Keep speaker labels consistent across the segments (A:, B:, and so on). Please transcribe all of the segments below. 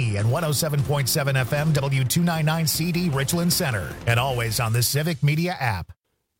A: HD and 107.7 FM W299CD Richland Center. And always on the Civic Media app.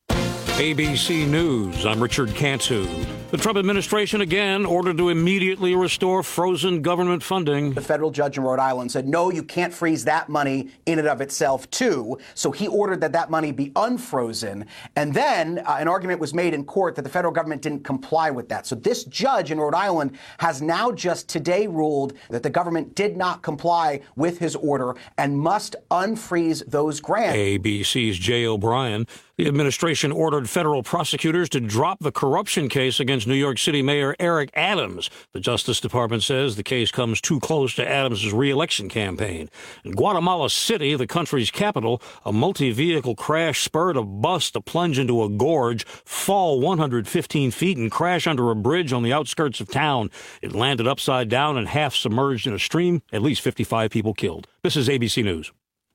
B: ABC News, I'm Richard Cantu. The Trump administration again ordered to immediately restore frozen government funding.
C: The federal judge in Rhode Island said, no, you can't freeze that money in and of itself, too. So he ordered that money be unfrozen. And then an argument was made in court that the federal government didn't comply with that. So this judge in Rhode Island has now just today ruled that the government did not comply with his order and must unfreeze those grants.
B: ABC's Jay O'Brien. The administration ordered federal prosecutors to drop the corruption case against New York City Mayor Eric Adams. The Justice Department says the case comes too close to Adams' re-election campaign. In Guatemala City, the country's capital, a multi-vehicle crash spurred a bus to plunge into a gorge, fall 115 feet, and crash under a bridge on the outskirts of town. It landed upside down and half submerged in a stream. At least 55 people killed. This is ABC News.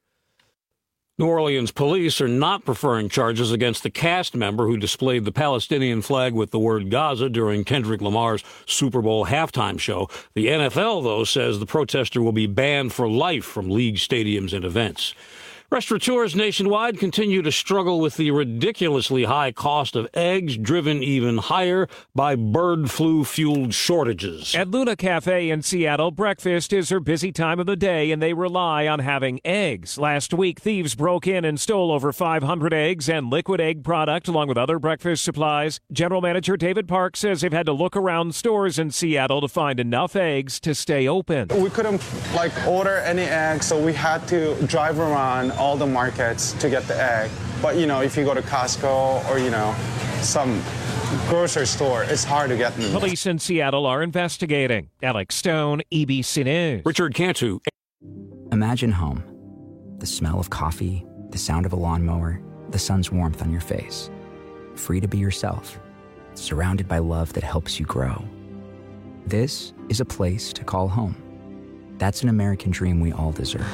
B: New Orleans police are not preferring charges against the cast member who displayed the Palestinian flag with the word Gaza during Kendrick Lamar's Super Bowl halftime show. The NFL, though, says the protester will be banned for life from league stadiums and events. Restaurateurs nationwide continue to struggle with the ridiculously high cost of eggs, driven even higher by bird flu-fueled shortages.
D: At Luna Cafe in Seattle, breakfast is her busy time of the day, and they rely on having eggs. Last week, thieves broke in and stole over 500 eggs and liquid egg product, along with other breakfast supplies. General Manager David Park says they've had to look around stores in Seattle to find enough eggs to stay open.
E: We couldn't, order any eggs, so we had to drive around all the markets to get the egg. But, if you go to Costco or, some grocery store, it's hard to get them.
D: Police in Seattle are investigating. Alex Stone, ABC News.
B: Richard Cantu.
F: Imagine home. The smell of coffee, the sound of a lawnmower, the sun's warmth on your face. Free to be yourself. Surrounded by love that helps you grow. This is a place to call home. That's an American dream we all deserve.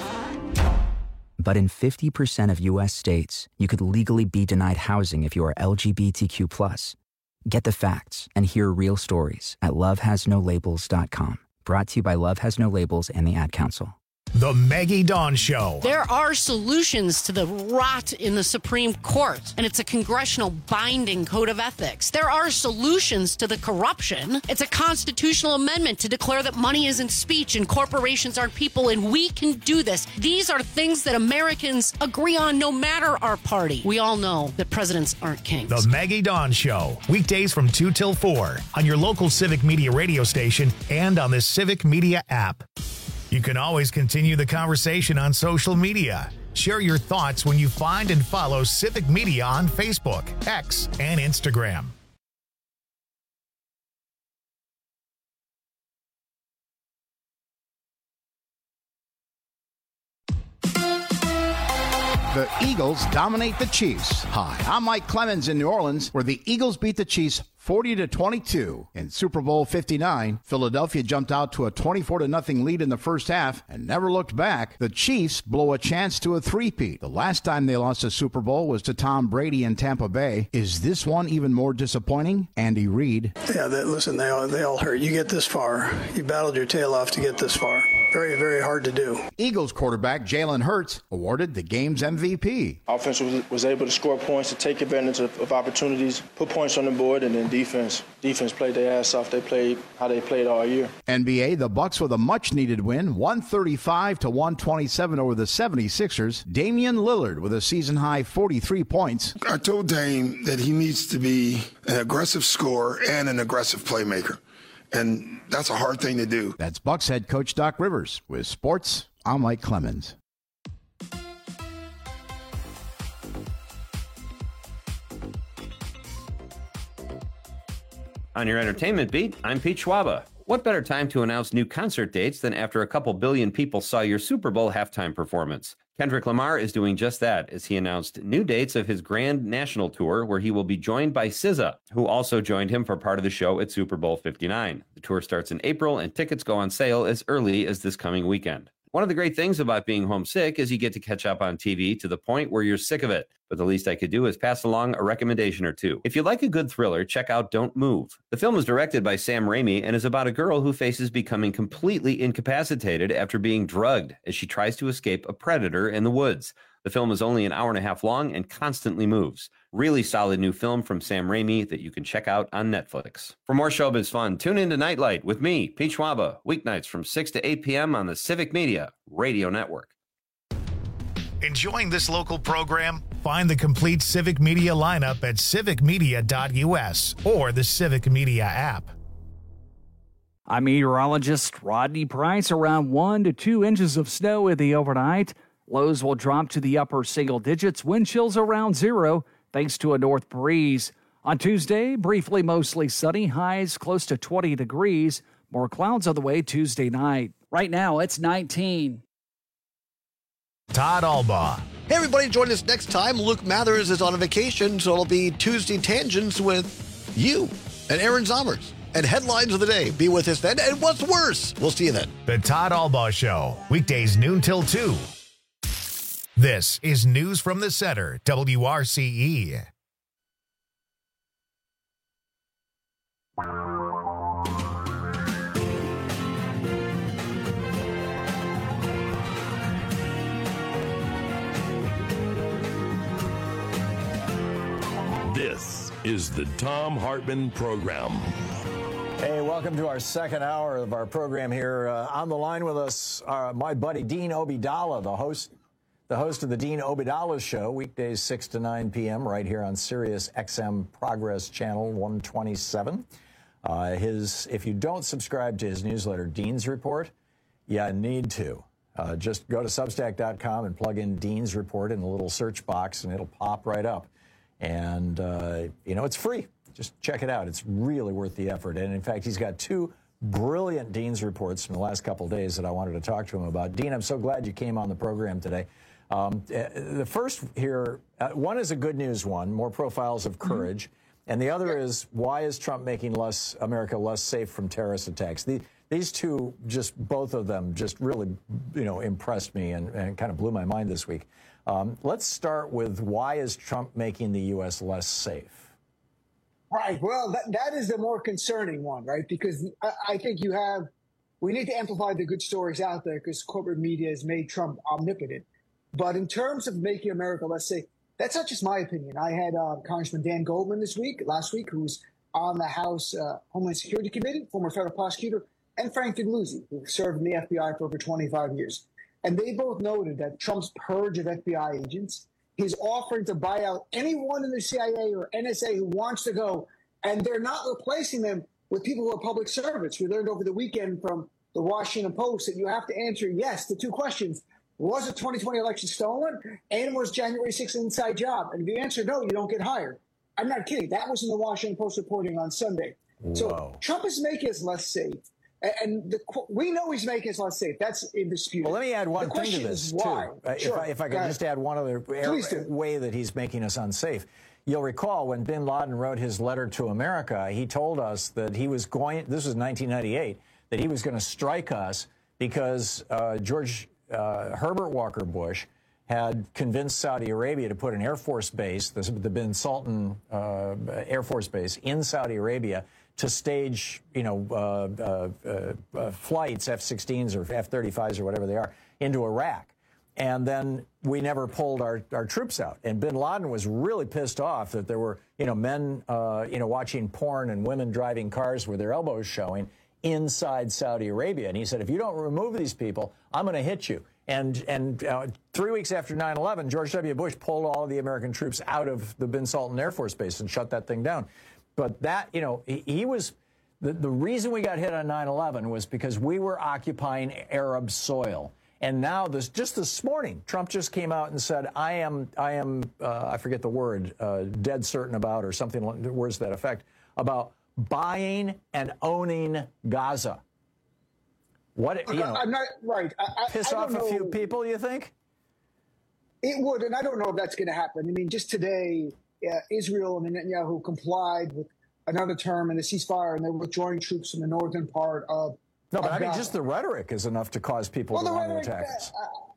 F: But in 50% of U.S. states, you could legally be denied housing if you are LGBTQ+. Get the facts and hear real stories at lovehasnolabels.com. Brought to you by Love Has No Labels and the Ad Council.
A: The Maggie Dawn Show.
G: There are solutions to the rot in the Supreme Court, and it's a congressional binding code of ethics. There are solutions to the corruption. It's a constitutional amendment to declare that money isn't speech and corporations aren't people, and we can do this. These are things that Americans agree on no matter our party. We all know that presidents aren't kings.
A: The Maggie Dawn Show. Weekdays from 2 till 4 on your local Civic Media radio station and on the Civic Media app. You can always continue the conversation on social media. Share your thoughts when you find and follow Civic Media on Facebook, X, and Instagram.
H: The Eagles dominate the Chiefs. Hi, I'm Mike Clemens in New Orleans, where the Eagles beat the Chiefs 40-22. In Super Bowl 59, Philadelphia jumped out to a 24-0 lead in the first half and never looked back. The Chiefs blow a chance to a three-peat. The last time they lost a Super Bowl was to Tom Brady in Tampa Bay. Is this one even more disappointing? Andy Reid.
I: Yeah, listen, they all hurt. You get this far. You battled your tail off to get this far. Very, very hard to do.
H: Eagles quarterback Jalen Hurts awarded the game's MVP.
J: Offense was able to score points, to take advantage of opportunities, put points on the board, and then defense played their ass off. They played how they played all year.
H: NBA, the Bucks with a much-needed win, 135-127 over the 76ers. Damian Lillard with a season-high 43 points.
K: I told Dame that he needs to be an aggressive scorer and an aggressive playmaker. And that's a hard thing to do.
H: That's Bucks head coach Doc Rivers. With sports, I'm Mike Clemens.
L: On your entertainment beat, I'm Pete Schwaba. What better time to announce new concert dates than after a couple billion people saw your Super Bowl halftime performance? Kendrick Lamar is doing just that as he announced new dates of his grand national tour, where he will be joined by SZA, who also joined him for part of the show at Super Bowl 59. The tour starts in April and tickets go on sale as early as this coming weekend. One of the great things about being homesick is you get to catch up on TV to the point where you're sick of it. But the least I could do is pass along a recommendation or two. If you like a good thriller, check out Don't Move. The film is directed by Sam Raimi and is about a girl who faces becoming completely incapacitated after being drugged as she tries to escape a predator in the woods. The film is only an hour and a half long and constantly moves. Really solid new film from Sam Raimi that you can check out on Netflix. For more showbiz fun, tune in to Nightlight with me, Pete Schwaba, weeknights from 6 to 8 p.m. on the Civic Media Radio Network.
A: Enjoying this local program? Find the complete Civic Media lineup at civicmedia.us or the Civic Media app.
M: I'm meteorologist Rodney Price. Around 1 to 2 inches of snow in the overnight. Lows will drop to the upper single digits. Wind chills around 0 thanks to a north breeze. On Tuesday, briefly mostly sunny. Highs close to 20 degrees. More clouds on the way Tuesday night. Right now, it's 19.
A: Todd Albaugh.
N: Hey, everybody, join us next time. Luke Mathers is on a vacation, so it'll be Tuesday Tangents with you and Aaron Zommers. And Headlines of the Day. Be with us then. And what's worse? We'll see you then.
A: The Todd Albaugh Show, weekdays noon till 2. This is News from the Center, WRCE.
O: This is the Thom Hartmann Program.
P: Hey, welcome to our second hour of our program here. On the line with us, my buddy Dean Obeidallah, the host of the Dean Obeidallah Show, weekdays 6 to 9 p.m. right here on Sirius XM Progress Channel 127. If you don't subscribe to his newsletter, Dean's Report, you need to. Just go to Substack.com and plug in Dean's Report in the little search box, and it'll pop right up. And, it's free. Just check it out. It's really worth the effort. And, in fact, he's got 2 brilliant Dean's Reports from the last couple of days that I wanted to talk to him about. Dean, I'm so glad you came on the program today. The first here, one is a good news one, more profiles of courage. And the other is, why is Trump making America less safe from terrorist attacks? These two, both of them, really, impressed me and kind of blew my mind this week. Let's start with, why is Trump making the U.S. less safe?
Q: Right. Well, that is the more concerning one, right? Because I think we need to amplify the good stories out there, because corporate media has made Trump omnipotent. But in terms of making America less safe, that's not just my opinion. I had Congressman Dan Goldman last week, who's on the House Homeland Security Committee, former federal prosecutor, and Frank Figliuzzi, who served in the FBI for over 25 years. And they both noted that Trump's purge of FBI agents, his offering to buy out anyone in the CIA or NSA who wants to go, and they're not replacing them with people who are public servants. We learned over the weekend from the Washington Post that you have to answer yes to 2 questions. Was the 2020 election stolen? And was January 6th an inside job? And if you answer no, you don't get hired. I'm not kidding. That was in the Washington Post reporting on Sunday. Whoa. So Trump is making us less safe. And we know he's making us less safe. That's indisputed.
P: Well, let me add one thing to this, too. If I could just add one other way that he's making us unsafe. You'll recall when bin Laden wrote his letter to America, he told us that he was going, this was 1998, that he was going to strike us because Herbert Walker Bush had convinced Saudi Arabia to put an Air Force base, the Bin Sultan Air Force Base in Saudi Arabia, to stage, flights, F-16s or F-35s or whatever they are, into Iraq. And then we never pulled our troops out. And bin Laden was really pissed off that there were, men, watching porn and women driving cars with their elbows showing inside Saudi Arabia. And he said, if you don't remove these people, I'm going to hit you. And 3 weeks after 9/11, George W. Bush pulled all of the American troops out of the Bin Sultan Air Force Base and shut that thing down. But that, he was, the reason we got hit on 9/11 was because we were occupying Arab soil. And now just this morning, Trump just came out and said, I am, I forget the word, dead certain about, or something, words to that effect, about buying and owning Gaza. What,
Q: I'm not right.
P: Piss off a few people, you think?
Q: It would, and I don't know if that's going to happen. I mean, just today, Israel and Netanyahu complied with another term in the ceasefire, and they're withdrawing troops from the northern part of
P: No, but I mean, just the rhetoric is enough to cause people to want to attack us.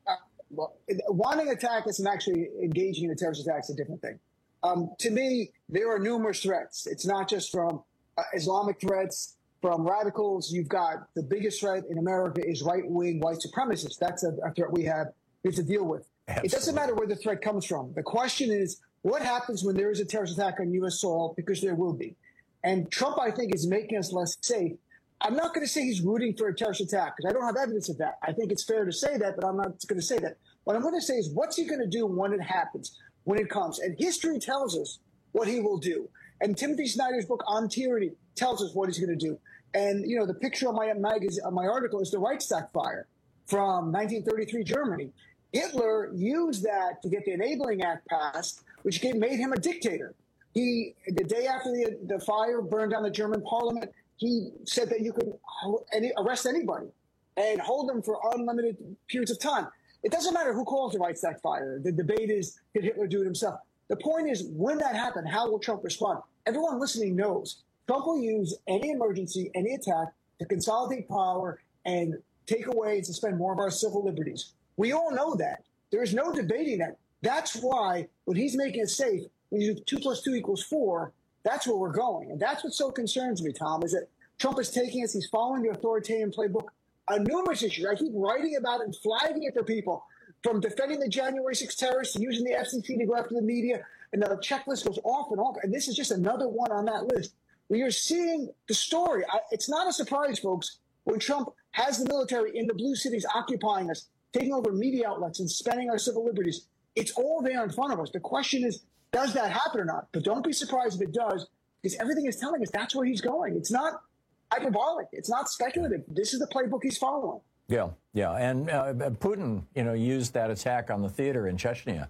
Q: Wanting to attack us and actually engaging in a terrorist attack is a different thing. To me, there are numerous threats. It's not just from Islamic threats, from radicals. You've got the biggest threat in America is right-wing white supremacists. That's a threat we have to deal with. Absolutely. It doesn't matter where the threat comes from. The question is, what happens when there is a terrorist attack on U.S. soil? Because there will be. And Trump, I think, is making us less safe. I'm not going to say he's rooting for a terrorist attack because I don't have evidence of that. I think it's fair to say that, but I'm not going to say that. What I'm going to say is, what's he going to do when it happens, when it comes? And history tells us what he will do. And Timothy Snyder's book on tyranny tells us what he's going to do. And, you know, the picture on my article is the Reichstag fire from 1933 Germany. Hitler used that to get the Enabling Act passed, which made him a dictator. The day after the fire burned down the German parliament, he said that you could arrest anybody and hold them for unlimited periods of time. It doesn't matter who calls the Reichstag fire. The debate is, did Hitler do it himself? The point is, when that happened, how will Trump respond? Everyone listening knows Trump will use any emergency, any attack to consolidate power and take away and suspend more of our civil liberties. We all know that. There is no debating that. That's why when he's making it safe, when you do 2 + 2 = 4, that's where we're going. And that's what so concerns me, Tom, is that Trump is taking us, he's following the authoritarian playbook on numerous issues. I keep writing about it and flagging it for people, from defending the January 6th terrorists to using the FCC to go after the media, and the checklist goes off and off. And this is just another one on that list. We are seeing the story. It's not a surprise, folks, when Trump has the military in the blue cities occupying us, taking over media outlets and spending our civil liberties. It's all there in front of us. The question is, does that happen or not? But don't be surprised if it does, because everything is telling us that's where he's going. It's not hyperbolic. It's not speculative. This is the playbook he's following.
P: Yeah. And Putin, used that attack on the theater in Chechnya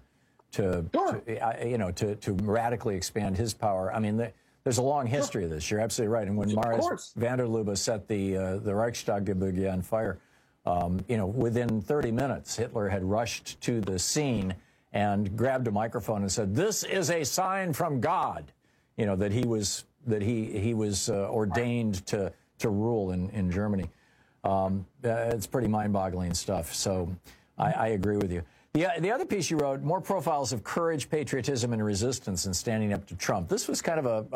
P: to radically expand his power. I mean, there's a long history of this. You're absolutely right. And when Maris van der Lubbe set the Reichstag on fire, within 30 minutes, Hitler had rushed to the scene and grabbed a microphone and said, "This is a sign from God," that he was ordained to rule in Germany. It's pretty mind-boggling stuff. So I agree with you. The other piece you wrote, more profiles of courage, patriotism, and resistance in standing up to Trump. This was kind of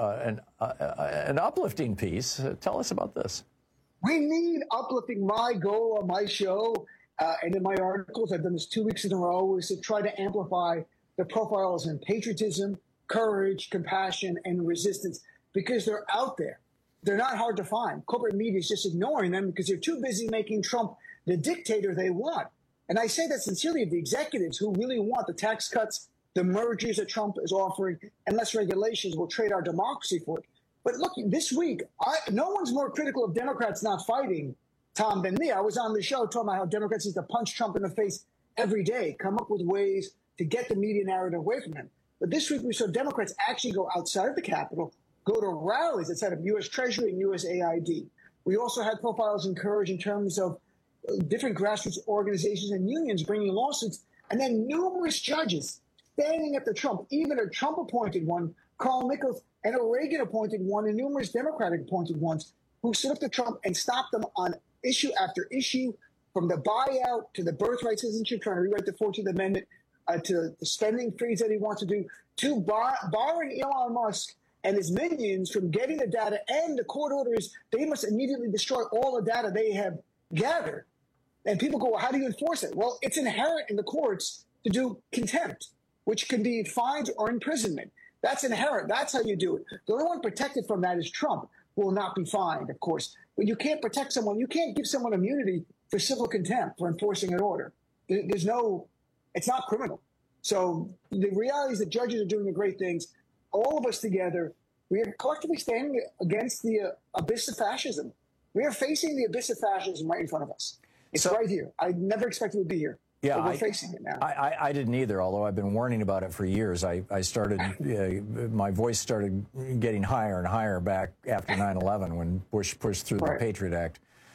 P: an uplifting piece. Tell us about this.
Q: We need uplifting. My goal on my show and in my articles, I've done this 2 weeks in a row, is to try to amplify the profiles in patriotism, courage, compassion, and resistance, because they're out there. They're not hard to find. Corporate media is just ignoring them because they're too busy making Trump the dictator they want. And I say that sincerely of the executives who really want the tax cuts, the mergers that Trump is offering, and less regulations will trade our democracy for it. But look, this week, no one's more critical of Democrats not fighting, Tom, than me. I was on the show talking about how Democrats need to punch Trump in the face every day, come up with ways to get the media narrative away from him. But this week, we saw Democrats actually go outside of the Capitol, go to rallies outside of U.S. Treasury and USAID. We also had profiles in courage in terms of different grassroots organizations and unions bringing lawsuits, and then numerous judges standing up to Trump, even a Trump-appointed one, Carl Nichols, and a Reagan-appointed one, and numerous Democratic-appointed ones who stood up to Trump and stopped them on issue after issue, from the buyout to the birthright citizenship, trying to rewrite the 14th Amendment, to the spending freeze that he wants to do, to barring Elon Musk and his minions from getting the data, and the court orders, they must immediately destroy all the data they have gathered. And people go, well, how do you enforce it? Well, it's inherent in the courts to do contempt, which can be fines or imprisonment. That's inherent. That's how you do it. The only one protected from that is Trump, who will not be fined, of course. But you can't protect someone. You can't give someone immunity for civil contempt for enforcing an order. It's not criminal. So the reality is that judges are doing great things. All of us together, we are collectively standing against the abyss of fascism. We are facing the abyss of fascism right in front of us. It's right here. I never expected it would be here. Yeah, but we're facing it now.
P: I didn't either, although I've been warning about it for years. I started, my voice started getting higher and higher back after 9/11 when Bush pushed through the Patriot Act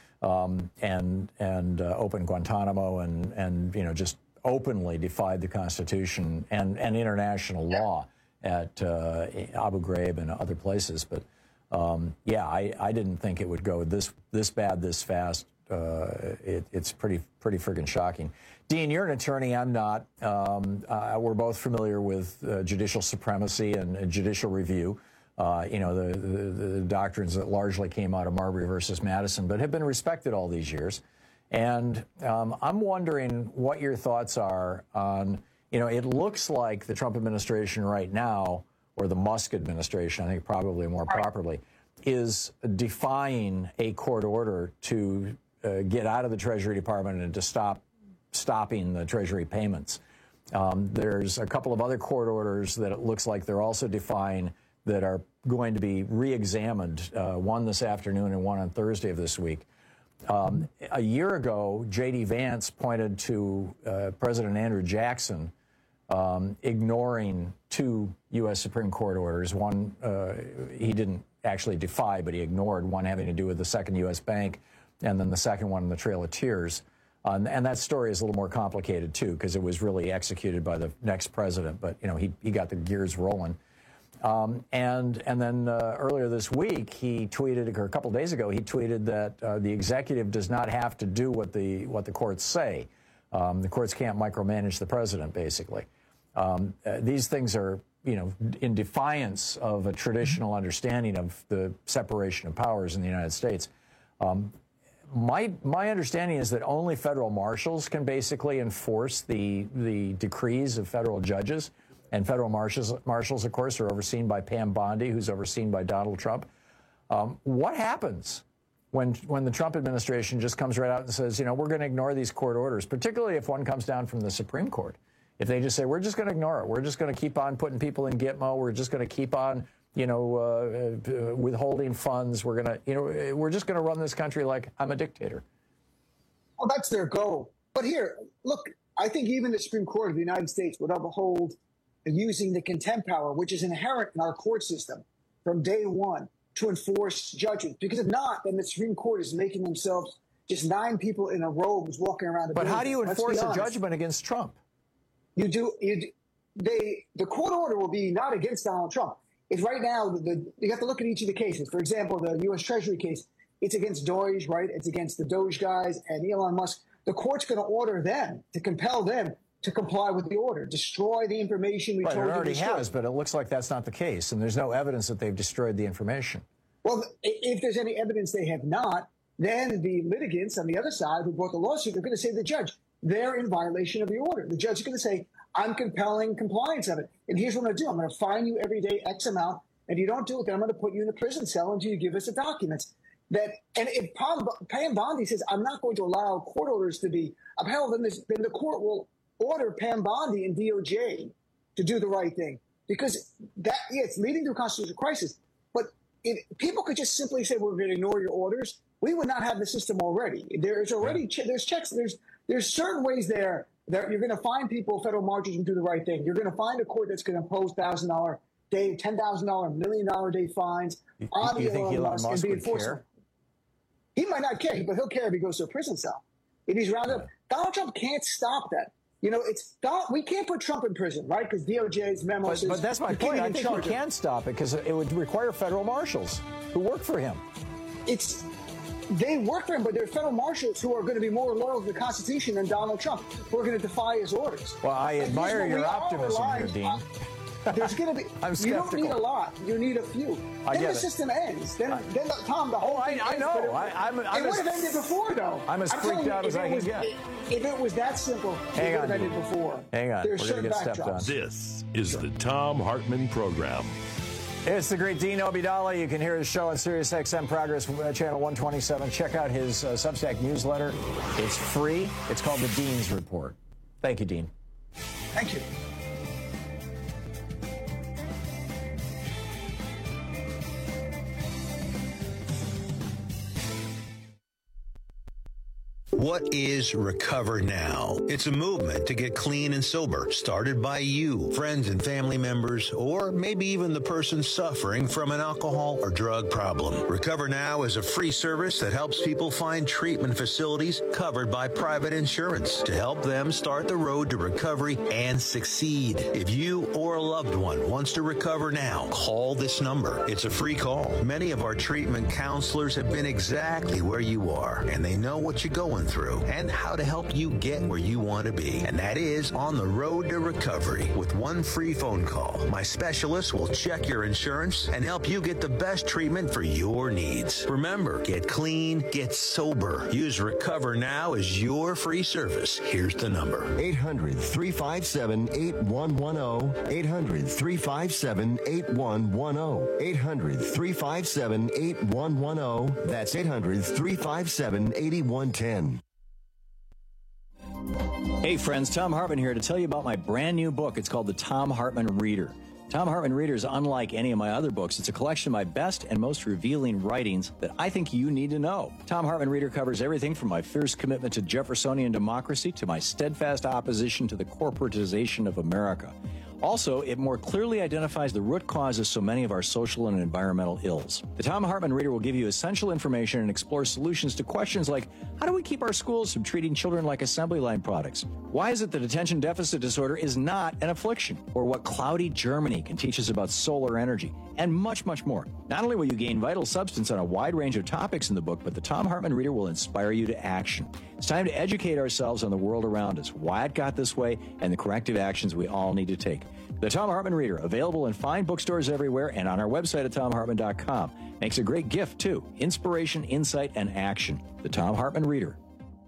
P: and opened Guantanamo and just openly defied the Constitution and international law at Abu Ghraib and other places. But I didn't think it would go this bad this fast. It's pretty friggin' shocking. Dean, you're an attorney. I'm not. We're both familiar with judicial supremacy and judicial review. The doctrines that largely came out of Marbury versus Madison, but have been respected all these years. And I'm wondering what your thoughts are on, it looks like the Trump administration right now, or the Musk administration, I think probably more properly, is defying a court order to get out of the Treasury Department and to stopping the Treasury payments. There's a couple of other court orders that it looks like they're also defying that are going to be re-examined, one this afternoon and one on Thursday of this week. A year ago, J.D. Vance pointed to President Andrew Jackson ignoring two U.S. Supreme Court orders. One he didn't actually defy, but he ignored, one having to do with the second U.S. bank, and then the second one in the Trail of Tears. And that story is a little more complicated, too, because it was really executed by the next president. But, he got the gears rolling. And then earlier this week, he tweeted, or a couple of days ago, he tweeted that the executive does not have to do what the courts say. The courts can't micromanage the president, basically. These things are, in defiance of a traditional understanding of the separation of powers in the United States. My understanding is that only federal marshals can basically enforce the decrees of federal judges. And federal marshals, of course, are overseen by Pam Bondi, who's overseen by Donald Trump. What happens when the Trump administration just comes right out and says, we're going to ignore these court orders, particularly if one comes down from the Supreme Court? If they just say, we're just going to ignore it, we're just going to keep on putting people in Gitmo, we're just going to keep on, withholding funds, we're just going to run this country like I'm a dictator.
Q: Well, that's their goal. But here, look, I think even the Supreme Court of the United States would uphold using the contempt power, which is inherent in our court system from day one, to enforce judgment. Because if not, then the Supreme Court is making themselves just 9 people in a robes walking around the building.
P: But how do you enforce a judgment against Trump?
Q: The court order will be not against Donald Trump. It's right now, you have to look at each of the cases. For example, the U.S. Treasury case, it's against Doge, right? It's against the Doge guys and Elon Musk. The court's going to order them, to compel them to comply with the order, destroy the information we told you to destroy.
P: It already has, but it looks like that's not the case, and there's no evidence that they've destroyed the information.
Q: Well, if there's any evidence they have not, then the litigants on the other side who brought the lawsuit are going to say to the judge, they're in violation of the order. The judge is going to say, I'm compelling compliance of it. And here's what I'm going to do. I'm going to fine you every day X amount. And if you don't do it, then I'm going to put you in a prison cell until you give us the documents. And if Pam Bondi says, I'm not going to allow court orders to be upheld, then the court will order Pam Bondi and DOJ to do the right thing. Because it's leading to a constitutional crisis. But if people could just simply say, we're going to ignore your orders, we would not have the system already. There's already there's checks. There's certain ways there that you're going to find people, federal marshals, and do the right thing. You're going to find a court that's going to impose $1,000 day, $10,000, $1 million day fines on Elon Musk and be enforceable. He might not care, but he'll care if he goes to a prison cell. If he's rounded up, Donald Trump can't stop that. We can't put Trump in prison, right? Because DOJ's memos.
P: But that's my point. I think he can stop it because it would require federal marshals who work for him.
Q: They work for him, but they're federal marshals who are going to be more loyal to the Constitution than Donald Trump, who are going to defy his orders.
P: Well, I admire your optimism here, Dean.
Q: There's going to be. You don't need a lot. You need a few. Then the system ends. Then Tom, the whole thing ends.
P: I know.
Q: It would have ended before, though.
P: I'm as freaked out as I can get.
Q: If it was that simple, it would have ended before.
P: Hang on.
Q: There's
P: We're going to get stepped on.
O: This is the Thom Hartmann Program.
P: It's the great Dean Obeidallah. You can hear his show on Sirius XM Progress Channel 127. Check out his Substack newsletter. It's free. It's called The Dean's Report. Thank you, Dean.
Q: Thank you.
R: What is Recover Now? It's a movement to get clean and sober, started by you, friends and family members, or maybe even the person suffering from an alcohol or drug problem. Recover Now is a free service that helps people find treatment facilities covered by private insurance to help them start the road to recovery and succeed. If you or a loved one wants to recover now, call this number. It's a free call. Many of our treatment counselors have been exactly where you are, and they know what you're going through and how to help you get where you want to be. And that is on the road to recovery. With one free phone call, my specialist will check your insurance and help you get the best treatment for your needs. Remember, get clean, get sober. Use Recover Now as your free service. Here's the number.
S: 800-357-8110. 800-357-8110. 800-357-8110. That's 800-357-8110.
P: Hey friends, Thom Hartmann here to tell you about my brand new book. It's called The Thom Hartmann Reader. Thom Hartmann Reader is unlike any of my other books. It's a collection of my best and most revealing writings that I think you need to know. Thom Hartmann Reader covers everything from my fierce commitment to Jeffersonian democracy to my steadfast opposition to the corporatization of America. Also, it more clearly identifies the root cause of so many of our social and environmental ills. The Thom Hartmann Reader will give you essential information and explore solutions to questions like, how do we keep our schools from treating children like assembly line products? Why is it that attention deficit disorder is not an affliction? Or what cloudy Germany can teach us about solar energy? And much, much more. Not only will you gain vital substance on a wide range of topics in the book, but the Thom Hartmann Reader will inspire you to action. It's time to educate ourselves on the world around us, why it got this way, and the corrective actions we all need to take. The Thom Hartmann Reader, available in fine bookstores everywhere and on our website at thomhartmann.com. Makes a great gift, too. Inspiration, insight, and action. The Thom Hartmann Reader.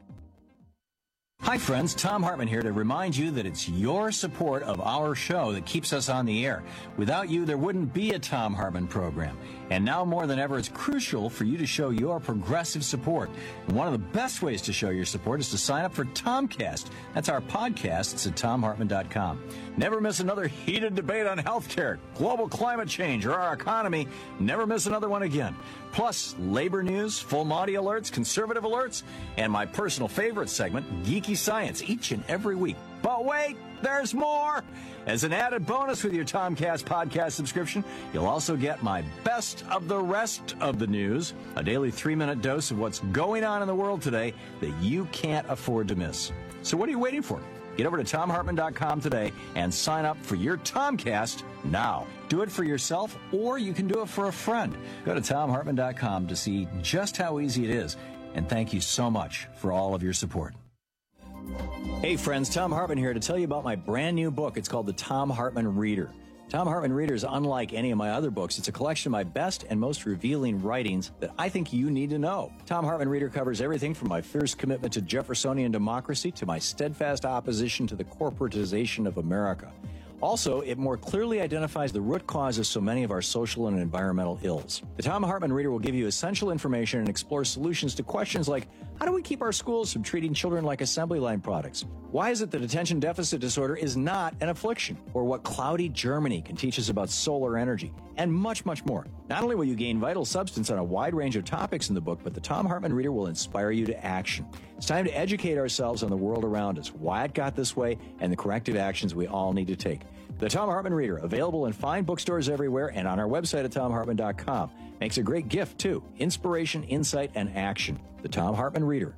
P: Hi friends, Thom Hartmann here to remind you that it's your support of our show that keeps us on the air. Without you, there wouldn't be a Thom Hartmann program. And now more than ever, it's crucial for you to show your progressive support. And one of the best ways to show your support is to sign up for Tomcast. That's our podcast. It's at thomhartmann.com. Never miss another heated debate on healthcare, global climate change, or our economy. Never miss another one again. Plus, labor news, full Monty alerts, conservative alerts, and my personal favorite segment, Geeky Science, each and every week. But wait, there's more! As an added bonus with your Tomcast podcast subscription, you'll also get my best of the rest of the news, a daily 3-minute dose of what's going on in the world today that you can't afford to miss. So what are you waiting for? Get over to thomhartmann.com today and sign up for your Tomcast now. Do it for yourself, or you can do it for a friend. Go to thomhartmann.com to see just how easy it is. And thank you so much for all of your support. Hey friends, Thom Hartmann here to tell you about my brand new book. It's called The Thom Hartmann Reader. Thom Hartmann Reader is unlike any of my other books. It's a collection of my best and most revealing writings that I think you need to know. Thom Hartmann Reader covers everything from my fierce commitment to Jeffersonian democracy to my steadfast opposition to the corporatization of America. Also, it more clearly identifies the root cause of so many of our social and environmental ills. The Thom Hartmann Reader will give you essential information and explore solutions to questions like, how do we keep our schools from treating children like assembly line products? Why is it that attention deficit disorder is not an affliction? Or what cloudy Germany can teach us about solar energy? And much, much more. Not only will you gain vital substance on a wide range of topics in the book, but the Thom Hartmann Reader will inspire you to action. It's time to educate ourselves on the world around us, why it got this way, and the corrective actions we all need to take. The Thom Hartmann Reader, available in fine bookstores everywhere and on our website at thomhartmann.com. Makes a great gift, too. Inspiration, insight, and action. The Thom Hartmann Reader.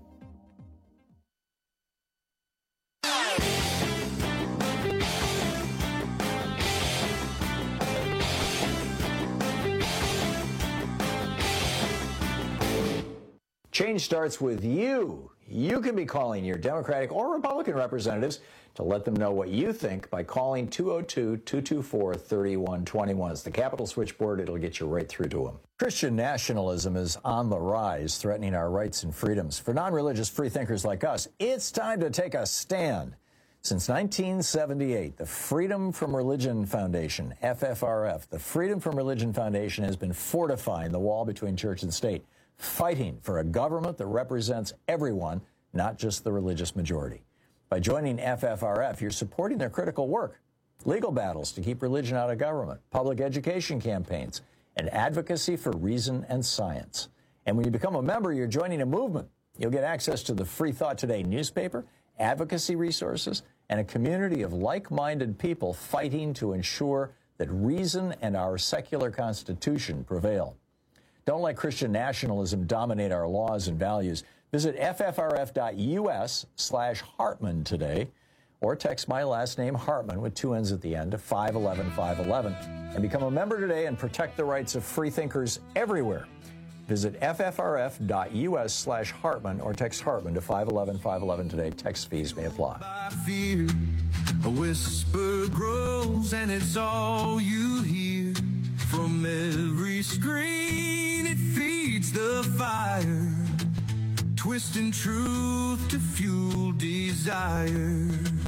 P: Change starts with you. You can be calling your Democratic or Republican representatives to let them know what you think by calling 202-224-3121. It's the Capitol switchboard. It'll get you right through to them. Christian nationalism is on the rise, threatening our rights and freedoms. For non-religious freethinkers like us, it's time to take a stand. Since 1978, the Freedom from Religion Foundation, FFRF, the Freedom from Religion Foundation has been fortifying the wall between church and state, fighting for a government that represents everyone, not just the religious majority. By joining FFRF, you're supporting their critical work, legal battles to keep religion out of government, public education campaigns, and advocacy for reason and science. And when you become a member, you're joining a movement You'll get access to the free Thought Today newspaper, advocacy resources, and a community of like-minded people fighting to ensure that reason and our secular Constitution prevail. Don't let Christian nationalism dominate our laws and values. Visit ffrf.us/Hartman today, or text my last name, Hartman, with 2 N's at the end, to 511-511, and become a member today and protect the rights of free thinkers everywhere. Visit ffrf.us/Hartman or text Hartman to 511-511 today. Text fees may apply.
T: I fear a whisper grows, and it's all you hear from every screen. It feeds the fire, twisting truth to fuel desire.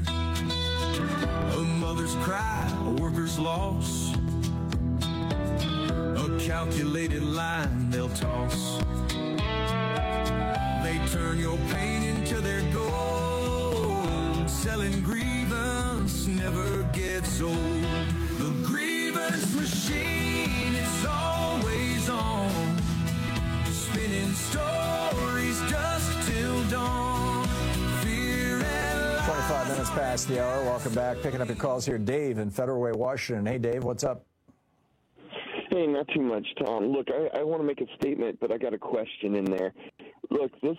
T: A mother's cry, a worker's loss, a calculated line they'll toss. They turn your pain into their gold. Selling grievance never gets old. The grievance machine, it's always on, spinning stories dusk till dawn. Fear and
P: 25 minutes past the hour. Welcome back. Picking up your calls here. Dave in Federal Way, Washington. Hey, Dave, what's up?
U: Hey, not too much, Tom. Look, I want to make a statement, but I got a question in there. Look, this,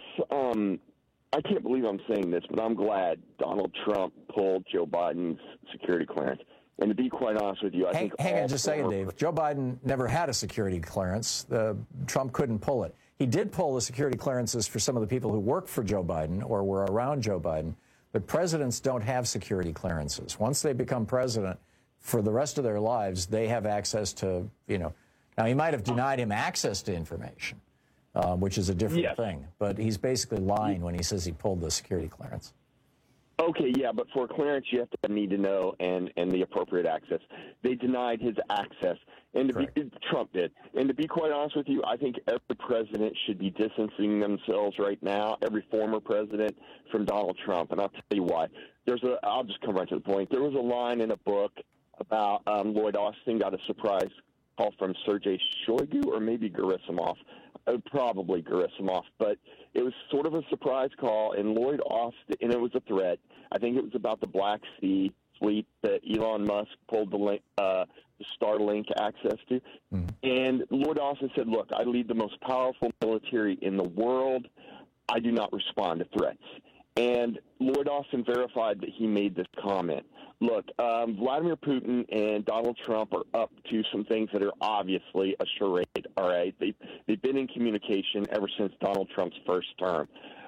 U: I can't believe I'm saying this, but I'm glad Donald Trump pulled Joe Biden's security clearance. And to be quite honest with you, I think...
P: Hang on just a second, Dave. Joe Biden never had a security clearance. Trump couldn't pull it. He did pull the security clearances for some of the people who worked for Joe Biden or were around Joe Biden, but presidents don't have security clearances. Once they become president, for the rest of their lives, they have access to, now he might have denied him access to information, which is a different thing, but he's basically lying when he says he pulled the security clearance.
U: Okay, yeah, but for clearance, you have to need to know and the appropriate access. They denied his access, and Trump did. And to be quite honest with you, I think every president should be distancing themselves right now, every former president, from Donald Trump. And I'll tell you why. I'll just come right to the point. There was a line in a book about Lloyd Austin got a surprise call from Sergei Shoigu or maybe Gerasimov, probably Gerasimov, but it was sort of a surprise call, and Lloyd Austin, and it was a threat. I think it was about the Black Sea fleet that Elon Musk pulled the Starlink access to. And Lloyd Austin said, look, I lead the most powerful military in the world. I do not respond to threats. And Lloyd Austin verified that he made this comment. Look, Vladimir Putin and Donald Trump are up to some things that are obviously a charade, all right? They've been in communication ever since Donald Trump's first term.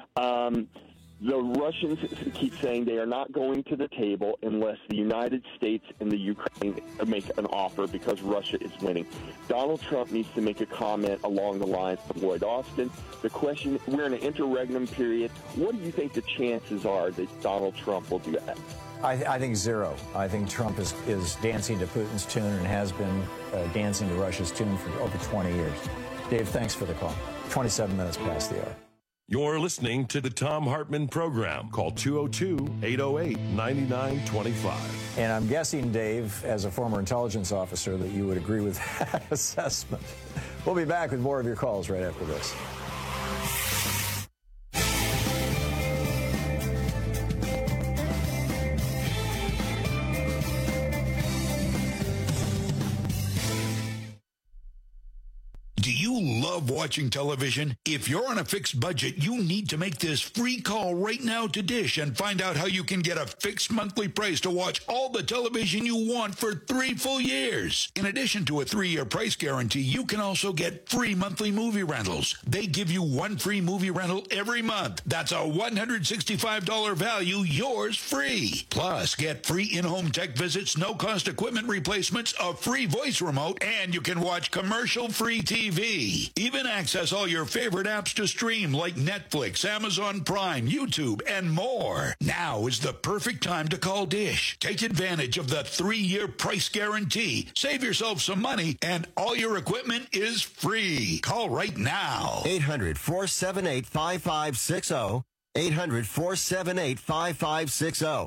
U: The Russians keep saying they are not going to the table unless the United States and the Ukraine make an offer because Russia is winning. Donald Trump needs to make a comment along the lines of Lloyd Austin. The question, we're in an interregnum period. What do you think the chances are that Donald Trump will do that?
P: I think zero. I think Trump is dancing to Putin's tune and has been dancing to Russia's tune for over 20 years. Dave, thanks for the call. 27 minutes past the hour.
O: You're listening to the Tom Hartman Program. Call 202-808-9925.
P: And I'm guessing, Dave, as a former intelligence officer, that you would agree with that assessment. We'll be back with more of your calls right after this.
V: Love watching television? If you're on a fixed budget, you need to make this free call right now to Dish and find out how you can get a fixed monthly price to watch all the television you want for 3 full years. In addition to a 3-year price guarantee, you can also get free monthly movie rentals. They give you 1 free movie rental every month. That's a $165 value, yours free. Plus, get free in-home tech visits, no-cost equipment replacements, a free voice remote, and you can watch commercial-free TV. Even access all your favorite apps to stream like Netflix, Amazon Prime, YouTube, and more. Now is the perfect time to call Dish. Take advantage of the 3-year price guarantee. Save yourself some money, and all your equipment is free. Call right now.
S: 800-478-5560. 800-478-5560.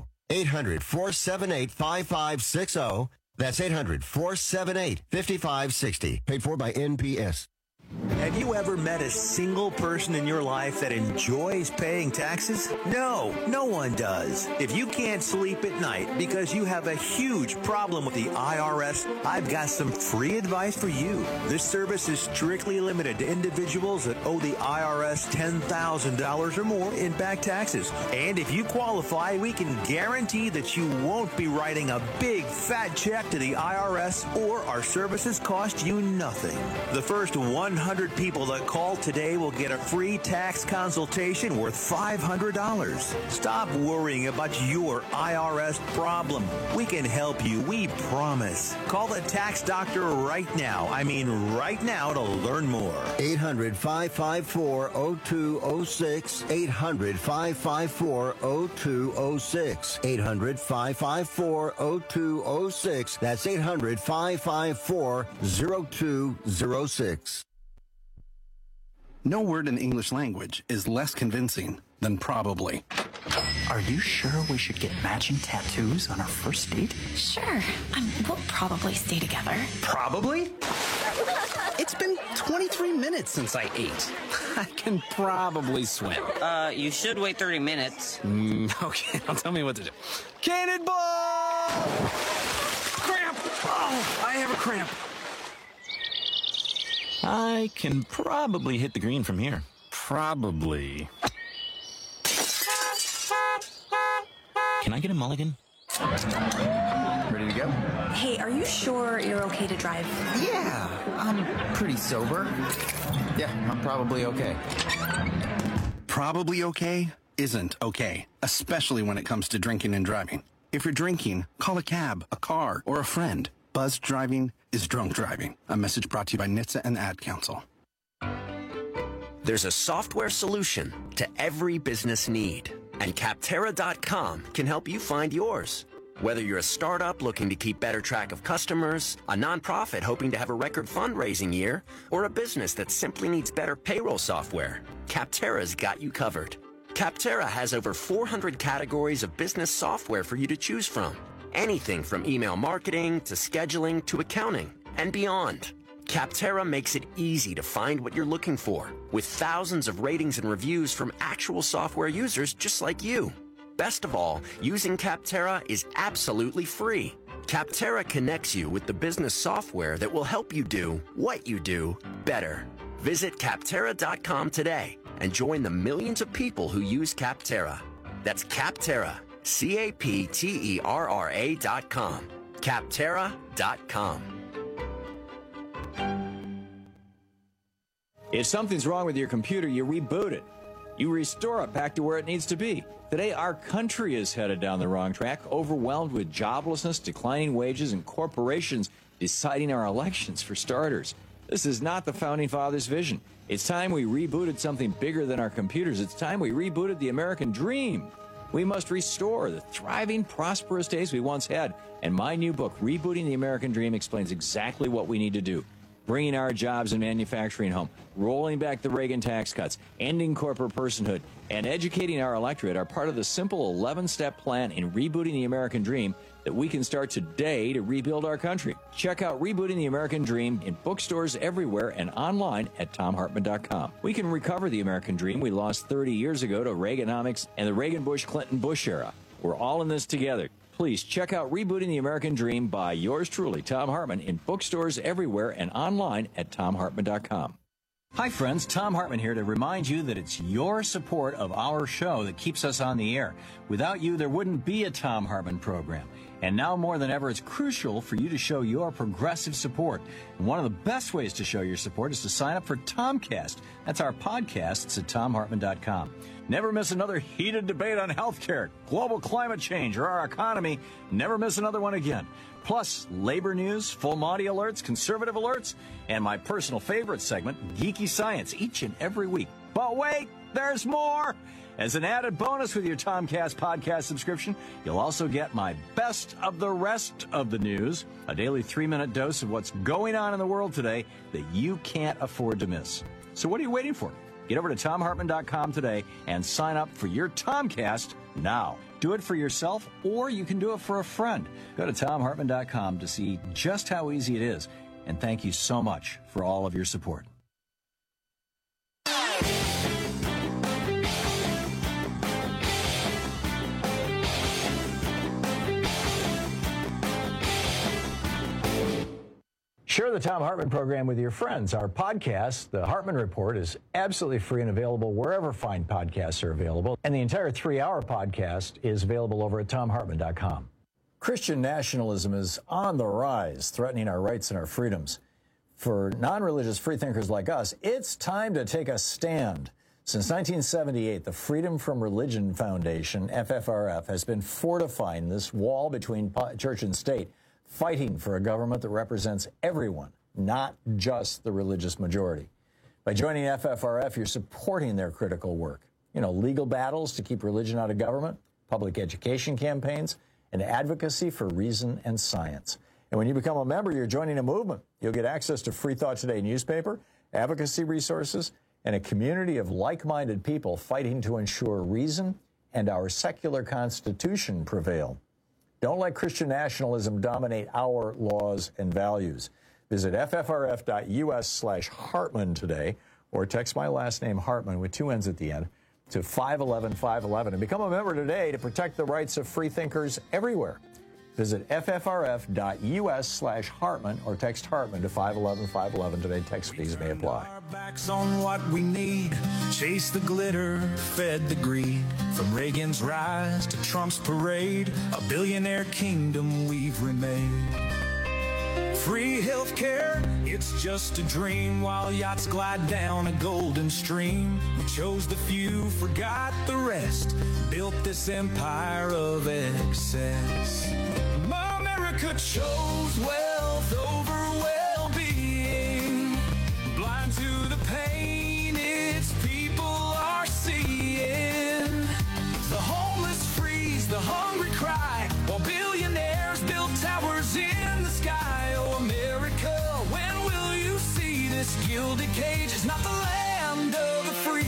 S: 800-478-5560. That's 800-478-5560. Paid for by NPS.
C: Have you ever met a single person in your life that enjoys paying taxes? No, no one does. If you can't sleep at night because you have a huge problem with the IRS, I've got some free advice for you. This service is strictly limited to individuals that owe the IRS $10,000 or more in back taxes. And if you qualify, we can guarantee that you won't be writing a big fat check to the IRS, or our services cost you nothing. The first 100 people that call today will get a free tax consultation worth $500. Stop worrying about your IRS problem. We can help you, we promise. Call the tax doctor right now. I mean right now, to learn more.
S: 800-554-0206. 800-554-0206. 800-554-0206. That's 800-554-0206.
E: No word in the English language is less convincing than probably.
F: Are you sure we should get matching tattoos on our first date?
W: Sure. We'll probably stay together.
E: Probably? It's been 23 minutes since I ate. I can probably swim.
X: You should wait 30 minutes.
E: Okay, now tell me what to do. Cannonball! Cramp! Oh, I have a cramp.
Y: I can probably hit the green from here.
E: Probably.
Y: Can I get a mulligan?
F: Ready to go?
W: Hey, are you sure you're okay to drive?
F: Yeah, I'm pretty sober. Yeah, I'm probably okay.
E: Probably okay isn't okay, especially when it comes to drinking and driving. If you're drinking, call a cab, a car, or a friend. Buzzed driving is drunk driving. A message brought to you by NHTSA and the Ad Council.
Z: There's a software solution to every business need, and Capterra.com can help you find yours. Whether you're a startup looking to keep better track of customers, a nonprofit hoping to have a record fundraising year, or a business that simply needs better payroll software, Capterra's got you covered. Capterra has over 400 categories of business software for you to choose from. Anything from email marketing to scheduling to accounting and beyond. Capterra makes it easy to find what you're looking for, with thousands of ratings and reviews from actual software users just like you. Best of all, using Capterra is absolutely free. Capterra connects you with the business software that will help you do what you do better. Visit Capterra.com today and join the millions of people who use Capterra. That's Capterra. Capterra.com. Capterra.com.
P: If something's wrong with your computer, you reboot it. You restore it back to where it needs to be. Today, our country is headed down the wrong track, overwhelmed with joblessness, declining wages, and corporations deciding our elections, for starters. This is not the Founding Fathers' vision. It's time we rebooted something bigger than our computers. It's time we rebooted the American dream. We must restore the thriving, prosperous days we once had. And my new book, Rebooting the American Dream, explains exactly what we need to do. Bringing our jobs and manufacturing home, rolling back the Reagan tax cuts, ending corporate personhood, and educating our electorate are part of the simple 11-step plan in Rebooting the American Dream that we can start today to rebuild our country. Check out Rebooting the American Dream in bookstores everywhere and online at TomHartman.com. We can recover the American dream we lost 30 years ago to Reaganomics and the Reagan-Bush-Clinton-Bush era. We're all in this together. Please check out Rebooting the American Dream by yours truly, Thom Hartmann, in bookstores everywhere and online at TomHartman.com. Hi, friends. Thom Hartmann here to remind you that it's your support of our show that keeps us on the air. Without you, there wouldn't be a Thom Hartmann program. And now more than ever, it's crucial for you to show your progressive support. And one of the best ways to show your support is to sign up for Tomcast. That's our podcast. It's at TomHartmann.com. Never miss another heated debate on healthcare, global climate change, or our economy. Never miss another one again. Plus, labor news, full Monty alerts, conservative alerts, and my personal favorite segment, Geeky Science, each and every week. But wait, there's more! As an added bonus with your Tomcast podcast subscription, you'll also get my best of the rest of the news, a daily 3-minute dose of what's going on in the world today that you can't afford to miss. So what are you waiting for? Get over to TomHartman.com today and sign up for your Tomcast now. Do it for yourself, or you can do it for a friend. Go to TomHartman.com to see just how easy it is. And thank you so much for all of your support. Share the Thom Hartmann program with your friends. Our podcast, The Hartmann Report, is absolutely free and available wherever fine podcasts are available. And the entire 3-hour podcast is available over at ThomHartmann.com. Christian nationalism is on the rise, threatening our rights and our freedoms. For non-religious freethinkers like us, it's time to take a stand. Since 1978, the Freedom from Religion Foundation, FFRF, has been fortifying this wall between church and state, fighting for a government that represents everyone, not just the religious majority. By joining FFRF, you're supporting their critical work. You know, legal battles to keep religion out of government, public education campaigns, and advocacy for reason and science. And when you become a member, you're joining a movement. You'll get access to Free Thought Today newspaper, advocacy resources, and a community of like-minded people fighting to ensure reason and our secular constitution prevail. Don't let Christian nationalism dominate our laws and values. Visit ffrf.us/Hartmann today, or text my last name Hartmann with 2 N's at the end to 511-511 and become a member today to protect the rights of freethinkers everywhere. Visit ffrf.us/Hartmann or text Hartmann to 511-511 today. Text fees may apply.
T: Our backs on what we need, chase the glitter, fed the greed. From Reagan's rise to Trump's parade, a billionaire kingdom we've remade. Free healthcare, it's just a dream, while yachts glide down a golden stream. We chose the few, forgot the rest, built this empire of excess. America chose wealth over well-being, blind to the pain its people are seeing. The homeless freeze, the hungry cry, while billionaires build towers in the sky. Oh, America, when will you see this gilded cage is not the land of the free?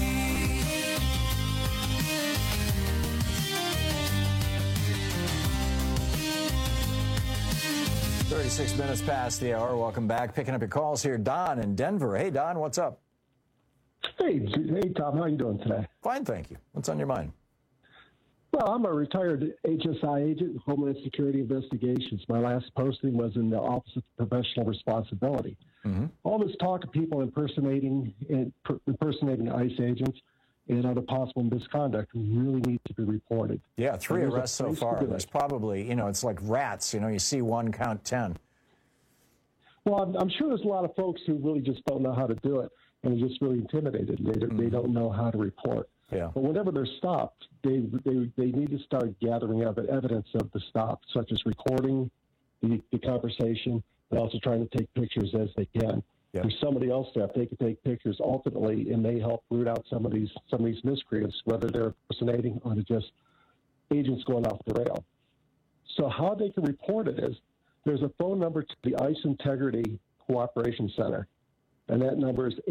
P: 36 minutes past the hour. Welcome back. Picking up your calls here. Don in Denver. Hey, Don, what's up?
B: Hey, Tom. How you doing today?
P: Fine, thank you. What's on your mind?
B: Well, I'm a retired HSI agent, Homeland Security Investigations. My last posting was in the Office of Professional Responsibility.
P: Mm-hmm.
B: All this talk of people impersonating ICE agents and other possible misconduct really needs to be reported.
P: Yeah, 3 arrests so far. There's probably, it's like rats. You see one, count 10.
B: Well, I'm sure there's a lot of folks who really just don't know how to do it and are just really intimidated. They don't know how to report.
P: Yeah.
B: But whenever they're stopped, they need to start gathering up evidence of the stop, such as recording the conversation, but also trying to take pictures as they can.
P: Yep.
B: There's somebody else there. If they can take pictures, ultimately, it may help root out some of these miscreants, whether they're impersonating or they're just agents going off the rail. So how they can report it is there's a phone number to the ICE Integrity Cooperation Center, and that number is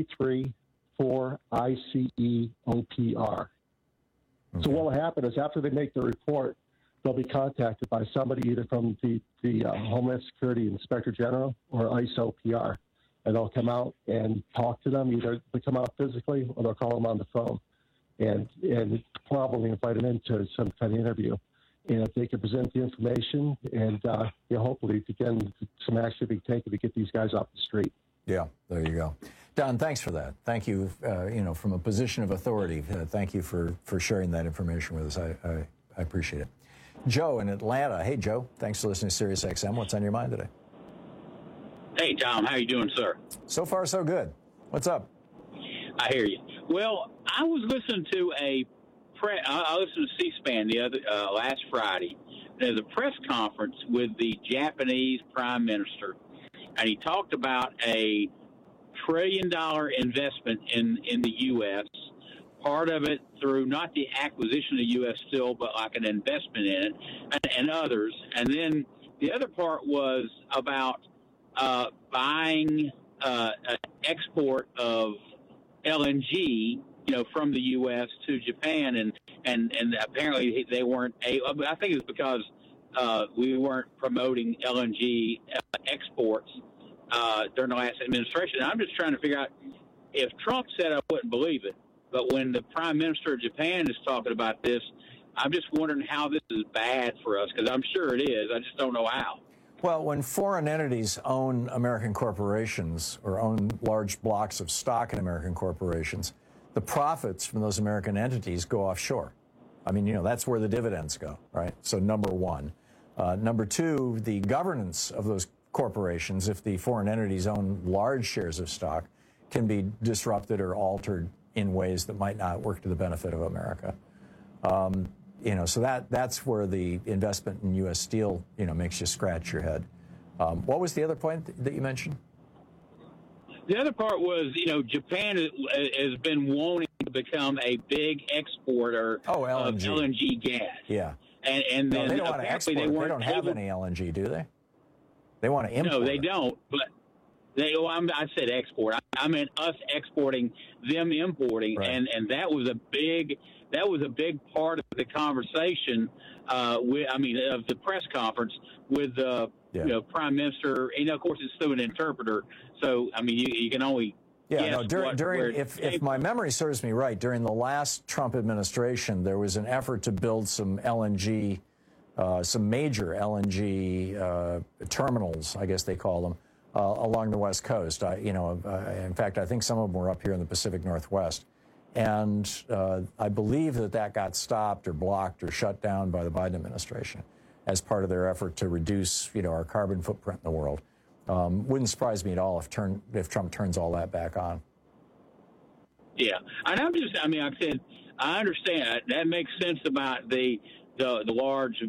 B: 833-4ICE-OPR. So what will happen is after they make the report, they'll be contacted by somebody either from the Homeland Security Inspector General or ICE OPR. And they'll come out and talk to them. Either they come out physically or they'll call them on the phone and probably invite them into some kind of interview. And if they can present the information and hopefully again some action be taken to get these guys off the street.
P: Yeah, there you go. Don, thanks for that. Thank you, from a position of authority. Thank you for sharing that information with us. I appreciate it. Joe in Atlanta. Hey, Joe. Thanks for listening to Sirius XM. What's on your mind today?
D: Hey, Tom. How you doing, sir?
P: So far, so good. What's up?
D: I hear you. Well, I was listening to I listened to C-SPAN last Friday. There's a press conference with the Japanese Prime Minister, and he talked about a $1 trillion investment in the U.S., part of it through not the acquisition of U.S. Steel, but like an investment in it, and others. And then the other part was about buying export of LNG, from the U.S. to Japan, and apparently they weren't able. I think it's because we weren't promoting LNG exports during the last administration. I'm just trying to figure out, if Trump said I wouldn't believe it, but when the Prime Minister of Japan is talking about this, I'm just wondering how this is bad for us, because I'm sure it is. I just don't know how.
P: Well, when foreign entities own American corporations or own large blocks of stock in American corporations, the profits from those American entities go offshore. I mean, that's where the dividends go, right? So number one. Number two, the governance of those corporations, if the foreign entities own large shares of stock, can be disrupted or altered in ways that might not work to the benefit of America. So that's where the investment in U.S. Steel, makes you scratch your head. What was the other point that you mentioned?
D: The other part was, Japan has been wanting to become a big exporter of LNG gas.
P: Yeah.
D: And then
P: they don't want to export. They don't have any LNG, do they? They want to import.
D: No, they don't. But I said export. I meant us exporting, them importing, right. and that was a big part of the conversation. Of the press conference with the Prime Minister. Of course, it's through an interpreter. So you can only. Yeah,
P: if my memory serves me right, during the last Trump administration, there was an effort to build some LNG, some major LNG terminals, I guess they call them, along the West Coast. In fact, I think some of them were up here in the Pacific Northwest. And I believe that got stopped or blocked or shut down by the Biden administration as part of their effort to reduce, our carbon footprint in the world. Wouldn't surprise me at all if Trump turns all that back on.
D: Yeah, and like I said, I understand that makes sense about the large,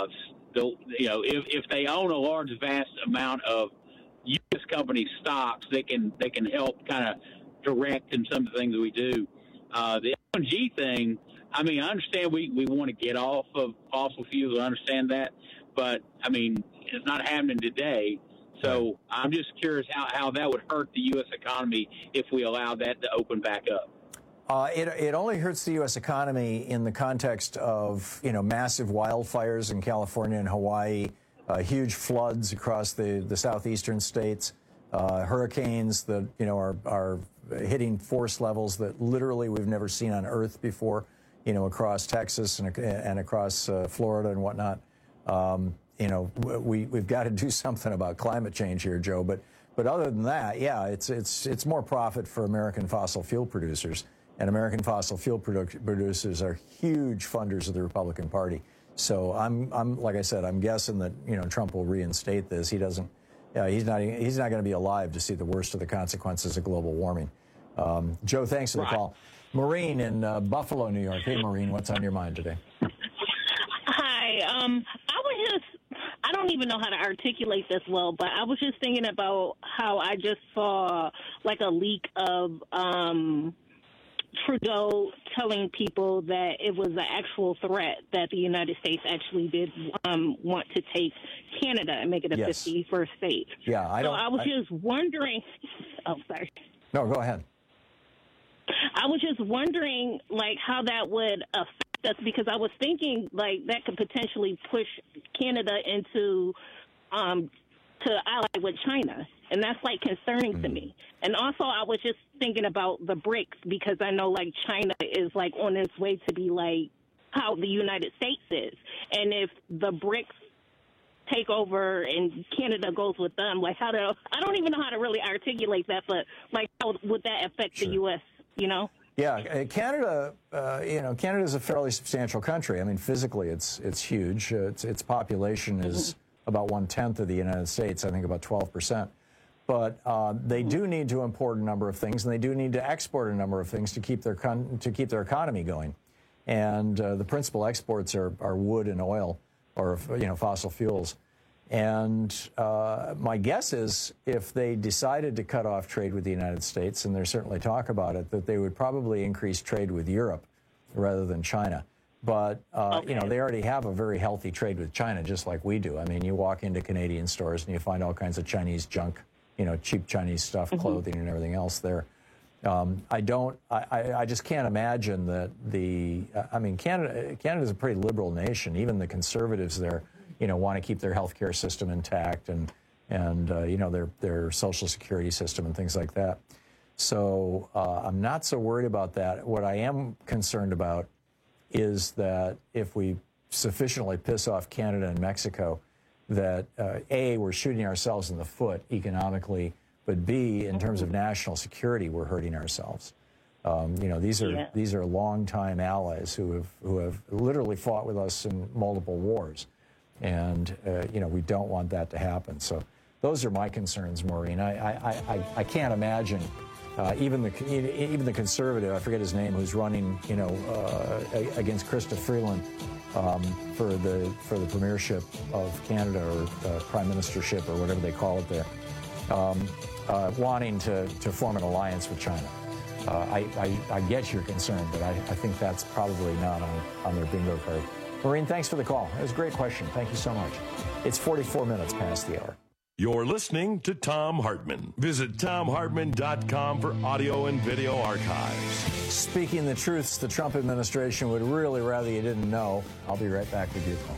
D: if they own a large, vast amount of U.S. company stocks, they can help kind of direct in some of the things that we do. The LNG thing, I understand we want to get off of fossil fuels. I understand that, but it's not happening today. So I'm just curious how that would hurt the U.S. economy if we allow that to open back up.
P: It only hurts the U.S. economy in the context of, massive wildfires in California and Hawaii, huge floods across the southeastern states, hurricanes that, are hitting force levels that literally we've never seen on Earth before, across Texas and across Florida and whatnot. We've got to do something about climate change here, Joe. But other than that, yeah, it's more profit for American fossil fuel producers, and American fossil fuel producers are huge funders of the Republican Party. So I'm like I said, I'm guessing that Trump will reinstate this. He's not going to be alive to see the worst of the consequences of global warming. Joe, thanks for the call. Maureen in Buffalo, New York. Hey, Maureen, what's on your mind today?
G: Hi. I don't even know how to articulate this well, but I was just thinking about how I just saw like a leak of Trudeau telling people that it was an actual threat that the United States actually did want to take Canada and make it a 51st state.
P: Yeah,
G: I was just wondering. Oh, sorry.
P: No, go ahead.
G: I was just wondering, how that would affect us, because I was thinking, that could potentially push Canada into to ally with China, and that's, concerning to me. And also, I was just thinking about the BRICS, because I know, China is, on its way to be, how the United States is. And if the BRICS take over and Canada goes with them, I don't even know how to really articulate that, but, how would that affect the U.S.,
P: Yeah, Canada, Canada is a fairly substantial country. Physically, it's huge. Its population is about 1/10 of the United States. I think about 12%. But they do need to import a number of things, and they do need to export a number of things to keep their economy going. And the principal exports are wood and oil, or fossil fuels. And my guess is if they decided to cut off trade with the United States, and there's certainly talk about it, that they would probably increase trade with Europe rather than China. But, they already have a very healthy trade with China, just like we do. You walk into Canadian stores and you find all kinds of Chinese junk, cheap Chinese stuff, clothing and everything else there. I just can't imagine that Canada's a pretty liberal nation. Even the conservatives there, want to keep their healthcare system intact and their social security system and things like that. So I'm not so worried about that. What I am concerned about is that if we sufficiently piss off Canada and Mexico, that, A, we're shooting ourselves in the foot economically, but B, in terms of national security, we're hurting ourselves. These are longtime allies who have literally fought with us in multiple wars, and we don't want that to happen. So those are my concerns, Maureen. I can't imagine even the conservative, I forget his name, who's running against Chrystia Freeland for the premiership of Canada, or prime ministership, or whatever they call it there, wanting to form an alliance with China. I get your concern, but I think that's probably not on their bingo card. Maureen, thanks for the call. It was a great question. Thank you so much. It's 44 minutes past the hour.
O: You're listening to Thom Hartmann. Visit ThomHartmann.com for audio and video archives.
P: Speaking the truths the Trump administration would really rather you didn't know. I'll be right back with your call.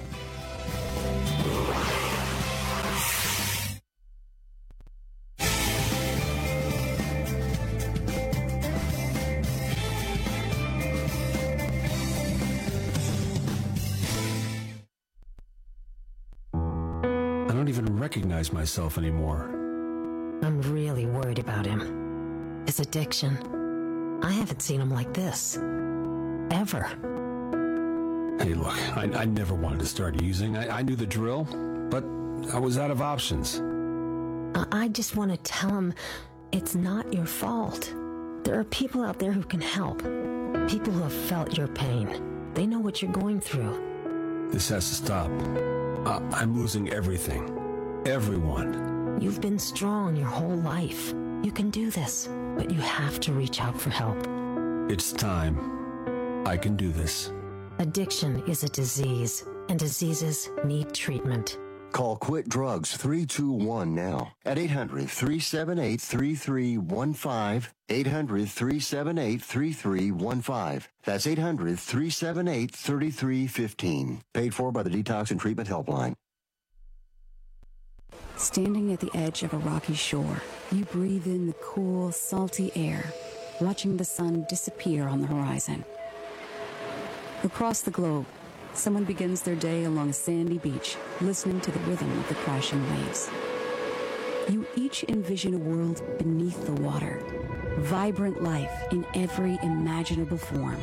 H: Recognize myself anymore.
I: I'm really worried about him. His addiction. I haven't seen him like this. Ever.
H: Hey, look, I never wanted to start using. I knew the drill, but I was out of options.
I: I just want to tell him it's not your fault. There are people out there who can help. People who have felt your pain. They know what you're going through.
H: This has to stop. I'm losing everything. Everyone.
I: You've been strong your whole life. You can do this, but you have to reach out for help.
H: It's time. I can do this.
I: Addiction is a disease, and diseases need treatment.
S: Call Quit Drugs 321 now at 800-378-3315. 800-378-3315. That's 800-378-3315. Paid for by the Detox and Treatment Helpline.
J: Standing at the edge of a rocky shore, you breathe in the cool, salty air, watching the sun disappear on the horizon. Across the globe, someone begins their day along a sandy beach, listening to the rhythm of the crashing waves. You each envision a world beneath the water, vibrant life in every imaginable form.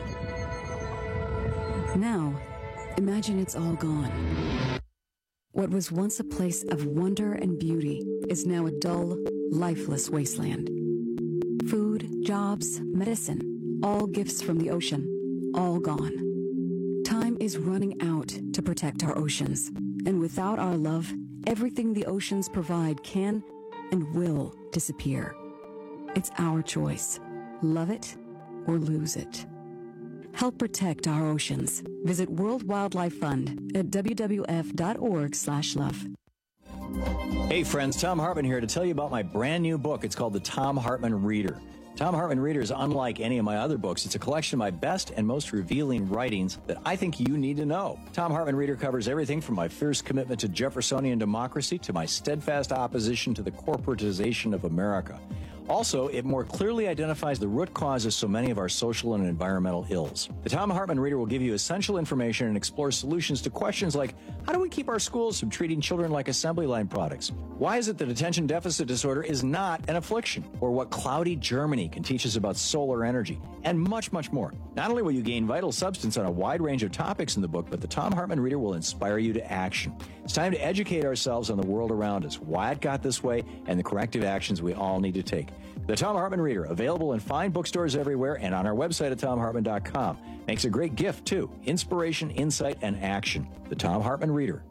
J: Now, imagine it's all gone. What was once a place of wonder and beauty is now a dull, lifeless wasteland. Food, jobs, medicine, all gifts from the ocean, all gone. Time is running out to protect our oceans, and without our love, everything the oceans provide can and will disappear. It's our choice. Love it or lose it. Help protect our oceans. Visit World Wildlife Fund at wwf.org/love.
P: Hey friends, Thom Hartmann here to tell you about my brand new book. It's called The Thom Hartmann Reader. Thom Hartmann Reader is unlike any of my other books. It's a collection of my best and most revealing writings that I think you need to know. Thom Hartmann Reader covers everything from my fierce commitment to Jeffersonian democracy to my steadfast opposition to the corporatization of America. Also, it more clearly identifies the root cause of so many of our social and environmental ills. The Thom Hartmann Reader will give you essential information and explore solutions to questions like, how do we keep our schools from treating children like assembly line products? Why is it that attention deficit disorder is not an affliction? Or what cloudy Germany can teach us about solar energy? And much, much more. Not only will you gain vital substance on a wide range of topics in the book, but the Thom Hartmann Reader will inspire you to action. It's time to educate ourselves on the world around us, why it got this way, and the corrective actions we all need to take. The Thom Hartmann Reader, available in fine bookstores everywhere and on our website at ThomHartmann.com. Makes a great gift, too. Inspiration, insight, and action. The Thom Hartmann Reader.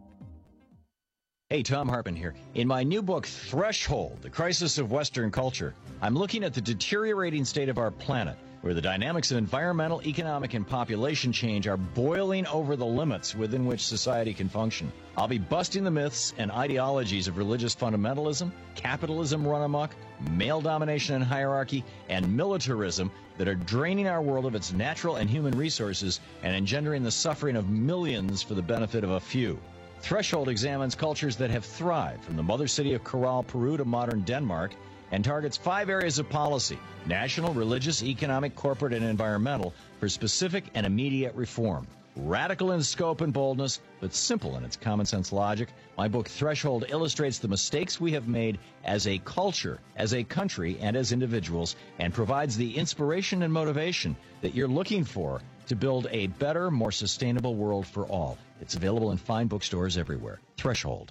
P: Hey, Thom Hartmann here. In my new book, Threshold, The Crisis of Western Culture, I'm looking at the deteriorating state of our planet, where the dynamics of environmental, economic, and population change are boiling over the limits within which society can function. I'll be busting the myths and ideologies of religious fundamentalism, capitalism run amok, male domination and hierarchy, and militarism that are draining our world of its natural and human resources and engendering the suffering of millions for the benefit of a few. Threshold examines cultures that have thrived, from the mother city of Corral, Peru to modern Denmark, and targets 5 areas of policy: national, religious, economic, corporate, and environmental, for specific and immediate reform. Radical in scope and boldness, but simple in its common sense logic, my book Threshold illustrates the mistakes we have made as a culture, as a country, and as individuals, and provides the inspiration and motivation that you're looking for to build a better, more sustainable world for all. It's available in fine bookstores everywhere. Threshold.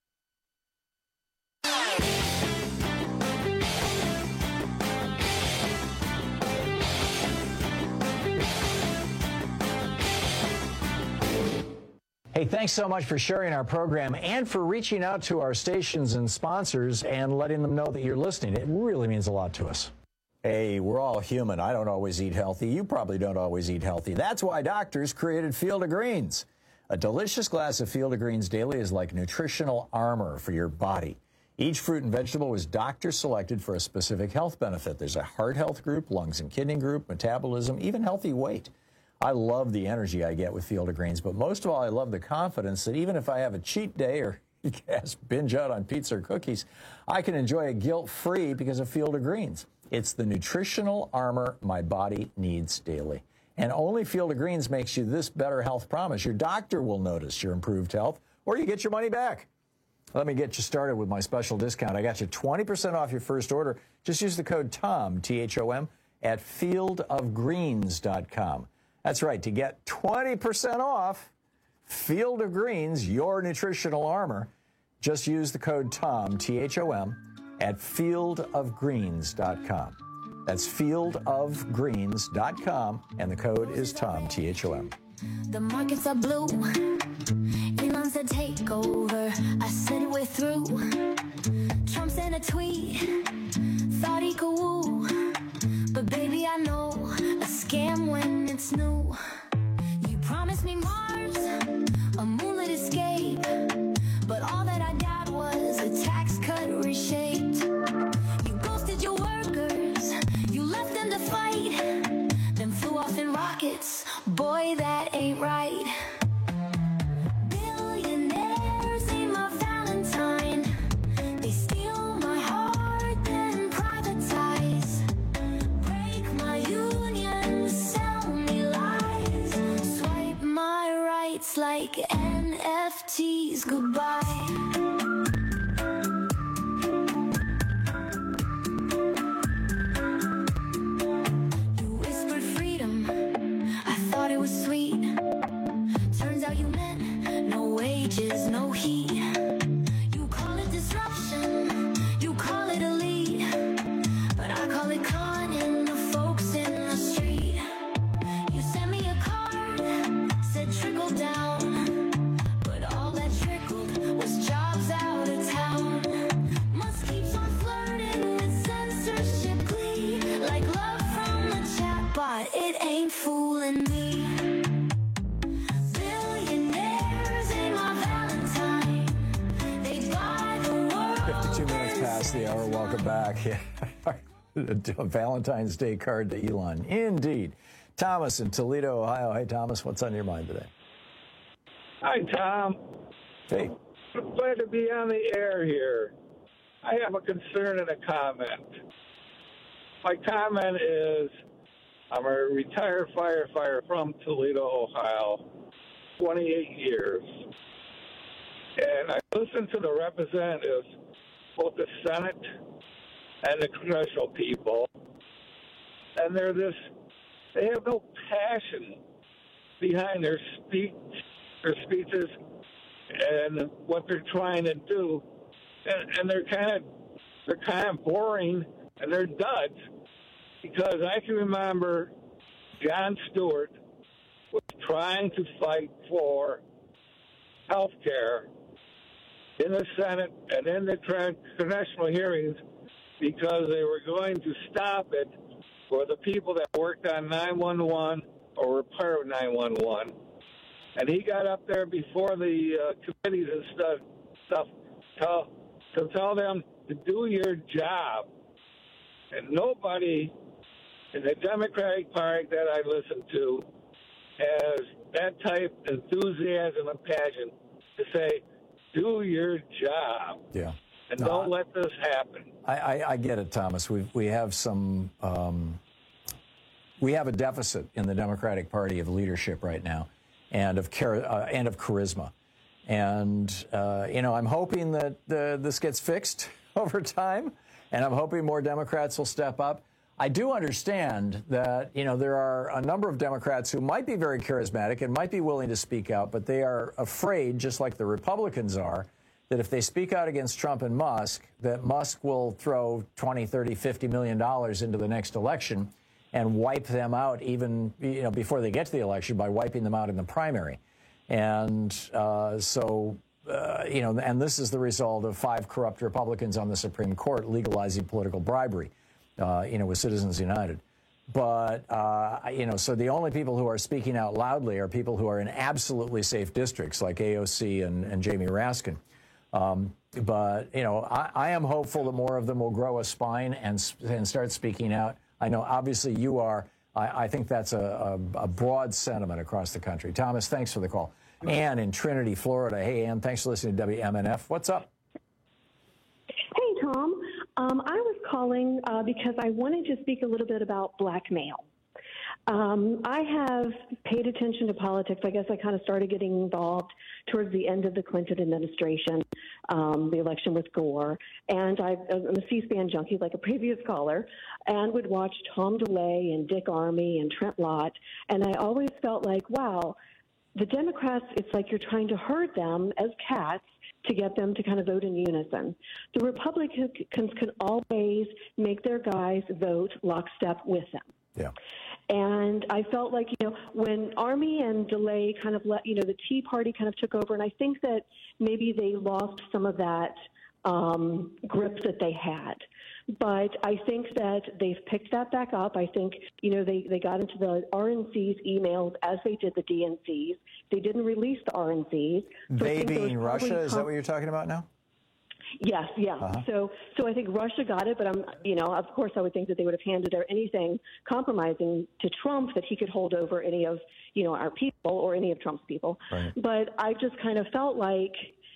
P: Hey, thanks so much for sharing our program and for reaching out to our stations and sponsors and letting them know that you're listening. It really means a lot to us. Hey, we're all human. I don't always eat healthy. You probably don't always eat healthy. That's why doctors created Field of Greens. A delicious glass of Field of Greens daily is like nutritional armor for your body. Each fruit and vegetable was doctor selected for a specific health benefit. There's a heart health group, lungs and kidney group, metabolism, even healthy weight. I love the energy I get with Field of Greens, but most of all, I love the confidence that even if I have a cheat day or binge out on pizza or cookies, I can enjoy it guilt-free because of Field of Greens. It's the nutritional armor my body needs daily. And only Field of Greens makes you this better health promise. Your doctor will notice your improved health, or you get your money back. Let me get you started with my special discount. I got you 20% off your first order. Just use the code TOM, T-H-O-M, at fieldofgreens.com. That's right. To get 20% off Field of Greens, your nutritional armor, just use the code TOM, T-H-O-M, at fieldofgreens.com. That's fieldofgreens.com, and the code is TOM, T-H-O-M.
A: The markets are blue. Elon said take over. I said we're through. Trump sent a tweet. Thought he could woo. But baby, I know a scam when it's new. You promised me Mars, a moonlit escape, but all that I got was a tax cut reshaped. You ghosted your workers, you left them to fight, then flew off in rockets. Boy, that ain't right. Billionaires ain't my Valentine. They steal my heart, then privatize. My union, sell me lies, swipe my rights like NFTs goodbye. You whispered freedom, I thought it was sweet. Turns out you meant no wages, no heat. You call it disruption, you call it elite, but I call it conning the folks in the street. You sent me a card, said trickle down, but all that trickled was jobs out of town. Musk keeps on flirting with censorship glee, like love from the chatbot, it ain't fooling me. Billionaires ain't my Valentine, they buy the world.
P: 52 minutes past the hour. Welcome back. A Valentine's Day card to Elon. Indeed. Thomas in Toledo, Ohio. Hey, Thomas, what's on your mind today?
K: Hi, Tom.
P: Hey.
K: I'm glad to be on the air here. I have a concern and a comment. My comment is I'm a retired firefighter from Toledo, Ohio, 28 years. And I listen to the representatives, both the Senate and the congressional people, and they have no passion behind their speeches and what they're trying to do, and they're kind of boring and they're duds, because I can remember Jon Stewart was trying to fight for health care in the Senate and in the congressional hearings, because they were going to stop it for the people that worked on 911 or were part of 911. And he got up there before the committees and stuff to tell them to do your job. And nobody in the Democratic Party that I listen to has that type of enthusiasm and passion to say, do your job.
P: Yeah.
K: And don't let this happen.
P: I get it, Thomas. We have some we have a deficit in the Democratic Party of leadership right now, and of charisma. And, I'm hoping that this gets fixed over time, and I'm hoping more Democrats will step up. I do understand that, there are a number of Democrats who might be very charismatic and might be willing to speak out, but they are afraid, just like the Republicans are, that if they speak out against Trump and Musk, that Musk will throw $20, $30, $50 million into the next election and wipe them out even, before they get to the election by wiping them out in the primary. And and this is the result of 5 corrupt Republicans on the Supreme Court legalizing political bribery, with Citizens United. But, so the only people who are speaking out loudly are people who are in absolutely safe districts like AOC and Jamie Raskin. But I am hopeful that more of them will grow a spine and start speaking out. I know, obviously, you are. I think that's a broad sentiment across the country. Thomas, thanks for the call. Ann in Trinity, Florida. Hey, Ann, thanks for listening to WMNF. What's up?
L: Hey, Tom. I was calling because I wanted to speak a little bit about blackmail. I have paid attention to politics. I guess I kind of started getting involved towards the end of the Clinton administration, the election with Gore. And I'm a C-SPAN junkie, like a previous caller, and would watch Tom DeLay and Dick Armey and Trent Lott. And I always felt like, wow, the Democrats, it's like you're trying to herd them as cats to get them to kind of vote in unison. The Republicans can always make their guys vote lockstep with them.
P: Yeah.
L: And I felt like, when Armey and DeLay kind of let, the Tea Party kind of took over, and I think that maybe they lost some of that grip that they had. But I think that they've picked that back up. I think, they got into the RNC's emails as they did the DNC's. They didn't release the RNC's. So
P: they being Russia, is that what you're talking about now?
L: Yes, yeah. Uh-huh. So I think Russia got it, but of course I would think that they would have handed out anything compromising to Trump that he could hold over any of, our people or any of Trump's people.
P: Right.
L: But I just kind of felt like,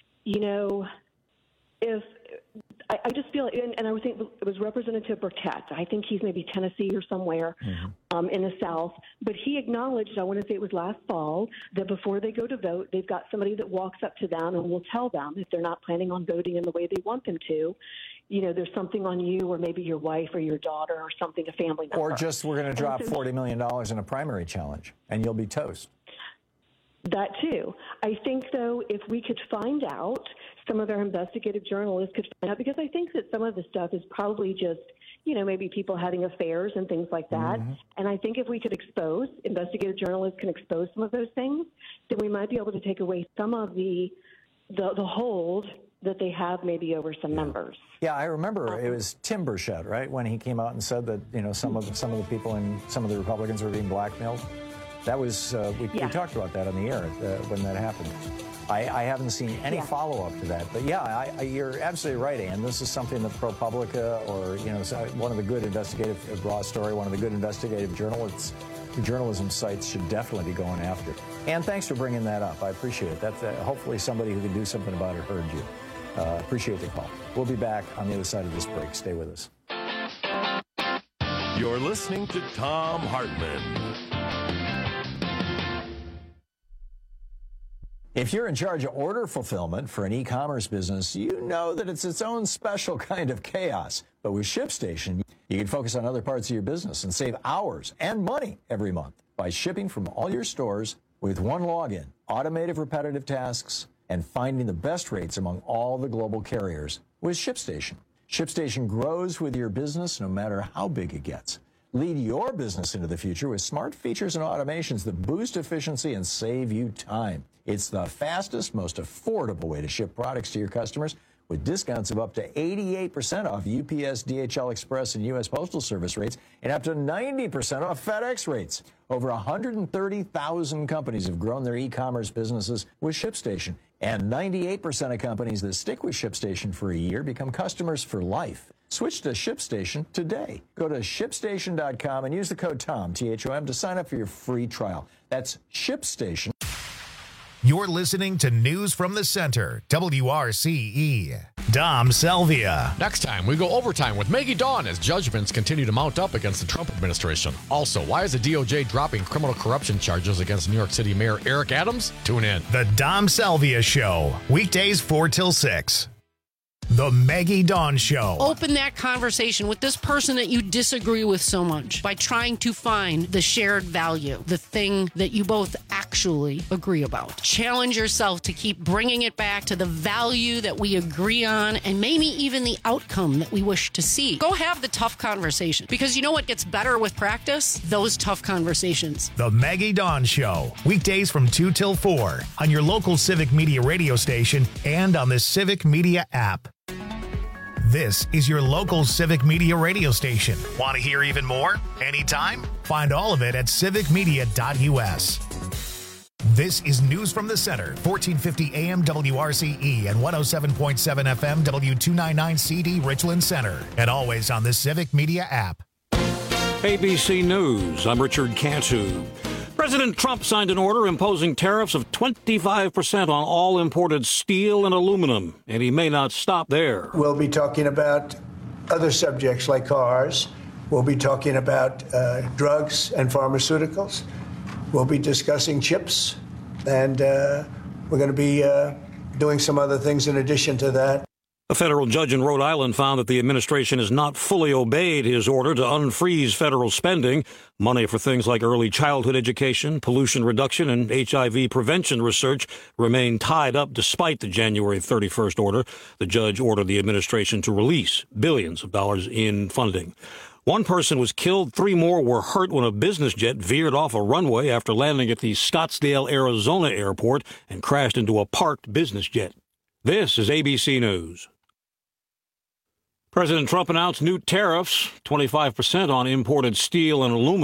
L: if I just feel, and I would think it was Representative Burkett. I think he's maybe Tennessee or somewhere in the South. But he acknowledged, I want to say it was last fall, that before they go to vote, they've got somebody that walks up to them and will tell them if they're not planning on voting in the way they want them to, there's something on you or maybe your wife or your daughter or something, a family member.
P: Or just we're going to drop $40 million in a primary challenge and you'll be toast.
L: That too. I think, though, if we could find out, some of our investigative journalists could find out, because I think that some of the stuff is probably just, maybe people having affairs and things like that. Mm-hmm. And I think if we could investigative journalists can expose some of those things, then we might be able to take away some of the hold that they have maybe over some members. Yeah, I remember it was Tim Burchett, right, when he came out and said that, some of the people in some of the Republicans were being blackmailed. That was, we talked about that on the air when that happened. I haven't seen any follow-up to that. But yeah, you're absolutely right, Ann. This is something that ProPublica or, one of the good investigative, Raw Story, one of the good investigative journalism sites should definitely be going after. Ann, thanks for bringing that up. I appreciate it. That's hopefully somebody who can do something about it heard you. Appreciate the call. We'll be back on the other side of this break. Stay with us.
O: You're listening to Thom Hartmann.
P: If you're in charge of order fulfillment for an e-commerce business, you know that it's its own special kind of chaos. But with ShipStation, you can focus on other parts of your business and save hours and money every month by shipping from all your stores with one login, automated repetitive tasks, and finding the best rates among all the global carriers with ShipStation. ShipStation grows with your business no matter how big it gets. Lead your business into the future with smart features and automations that boost efficiency and save you time. It's the fastest, most affordable way to ship products to your customers with discounts of up to 88% off UPS, DHL Express, and U.S. Postal Service rates and up to 90% off FedEx rates. Over 130,000 companies have grown their e-commerce businesses with ShipStation. And 98% of companies that stick with ShipStation for a year become customers for life. Switch to ShipStation today. Go to ShipStation.com and use the code TOM, T-H-O-M, to sign up for your free trial. That's ShipStation.
M: You're listening to News from the Center, WRCE. Dom Salvia.
N: Next time, we go overtime with Maggie Dawn as judgments continue to mount up against the Trump administration. Also, why is the DOJ dropping criminal corruption charges against New York City Mayor Eric Adams? Tune in.
M: The Dom Salvia Show, weekdays 4 till 6. The Maggie Dawn Show.
Q: Open that conversation with this person that you disagree with so much by trying to find the shared value, the thing that you both actually agree about. Challenge yourself to keep bringing it back to the value that we agree on and maybe even the outcome that we wish to see. Go have the tough conversation, because you know what gets better with practice? Those tough conversations.
M: The Maggie Dawn Show, weekdays from 2 till 4 on your local Civic Media radio station and on the Civic Media app. This is your local Civic Media radio station. Want to hear even more? Anytime? Find all of it at civicmedia.us. This is News from the Center, 1450 AM WRCE and 107.7 FM W299CD Richland Center. And always on the Civic Media app.
R: ABC News, I'm Richard Cantu. President Trump signed an order imposing tariffs of 25% on all imported steel and aluminum, and he may not stop there.
U: We'll be talking about other subjects like cars. We'll be talking about drugs and pharmaceuticals. We'll be discussing chips, and we're going to be doing some other things in addition to that.
R: A federal judge in Rhode Island found that the administration has not fully obeyed his order to unfreeze federal spending. Money for things like early childhood education, pollution reduction, and HIV prevention research remain tied up despite the January 31st order. The judge ordered the administration to release billions of dollars in funding. One person was killed, 3 more were hurt when a business jet veered off a runway after landing at the Scottsdale, Arizona airport and crashed into a parked business jet. This is ABC News. President Trump announced new tariffs, 25% on imported steel and aluminum.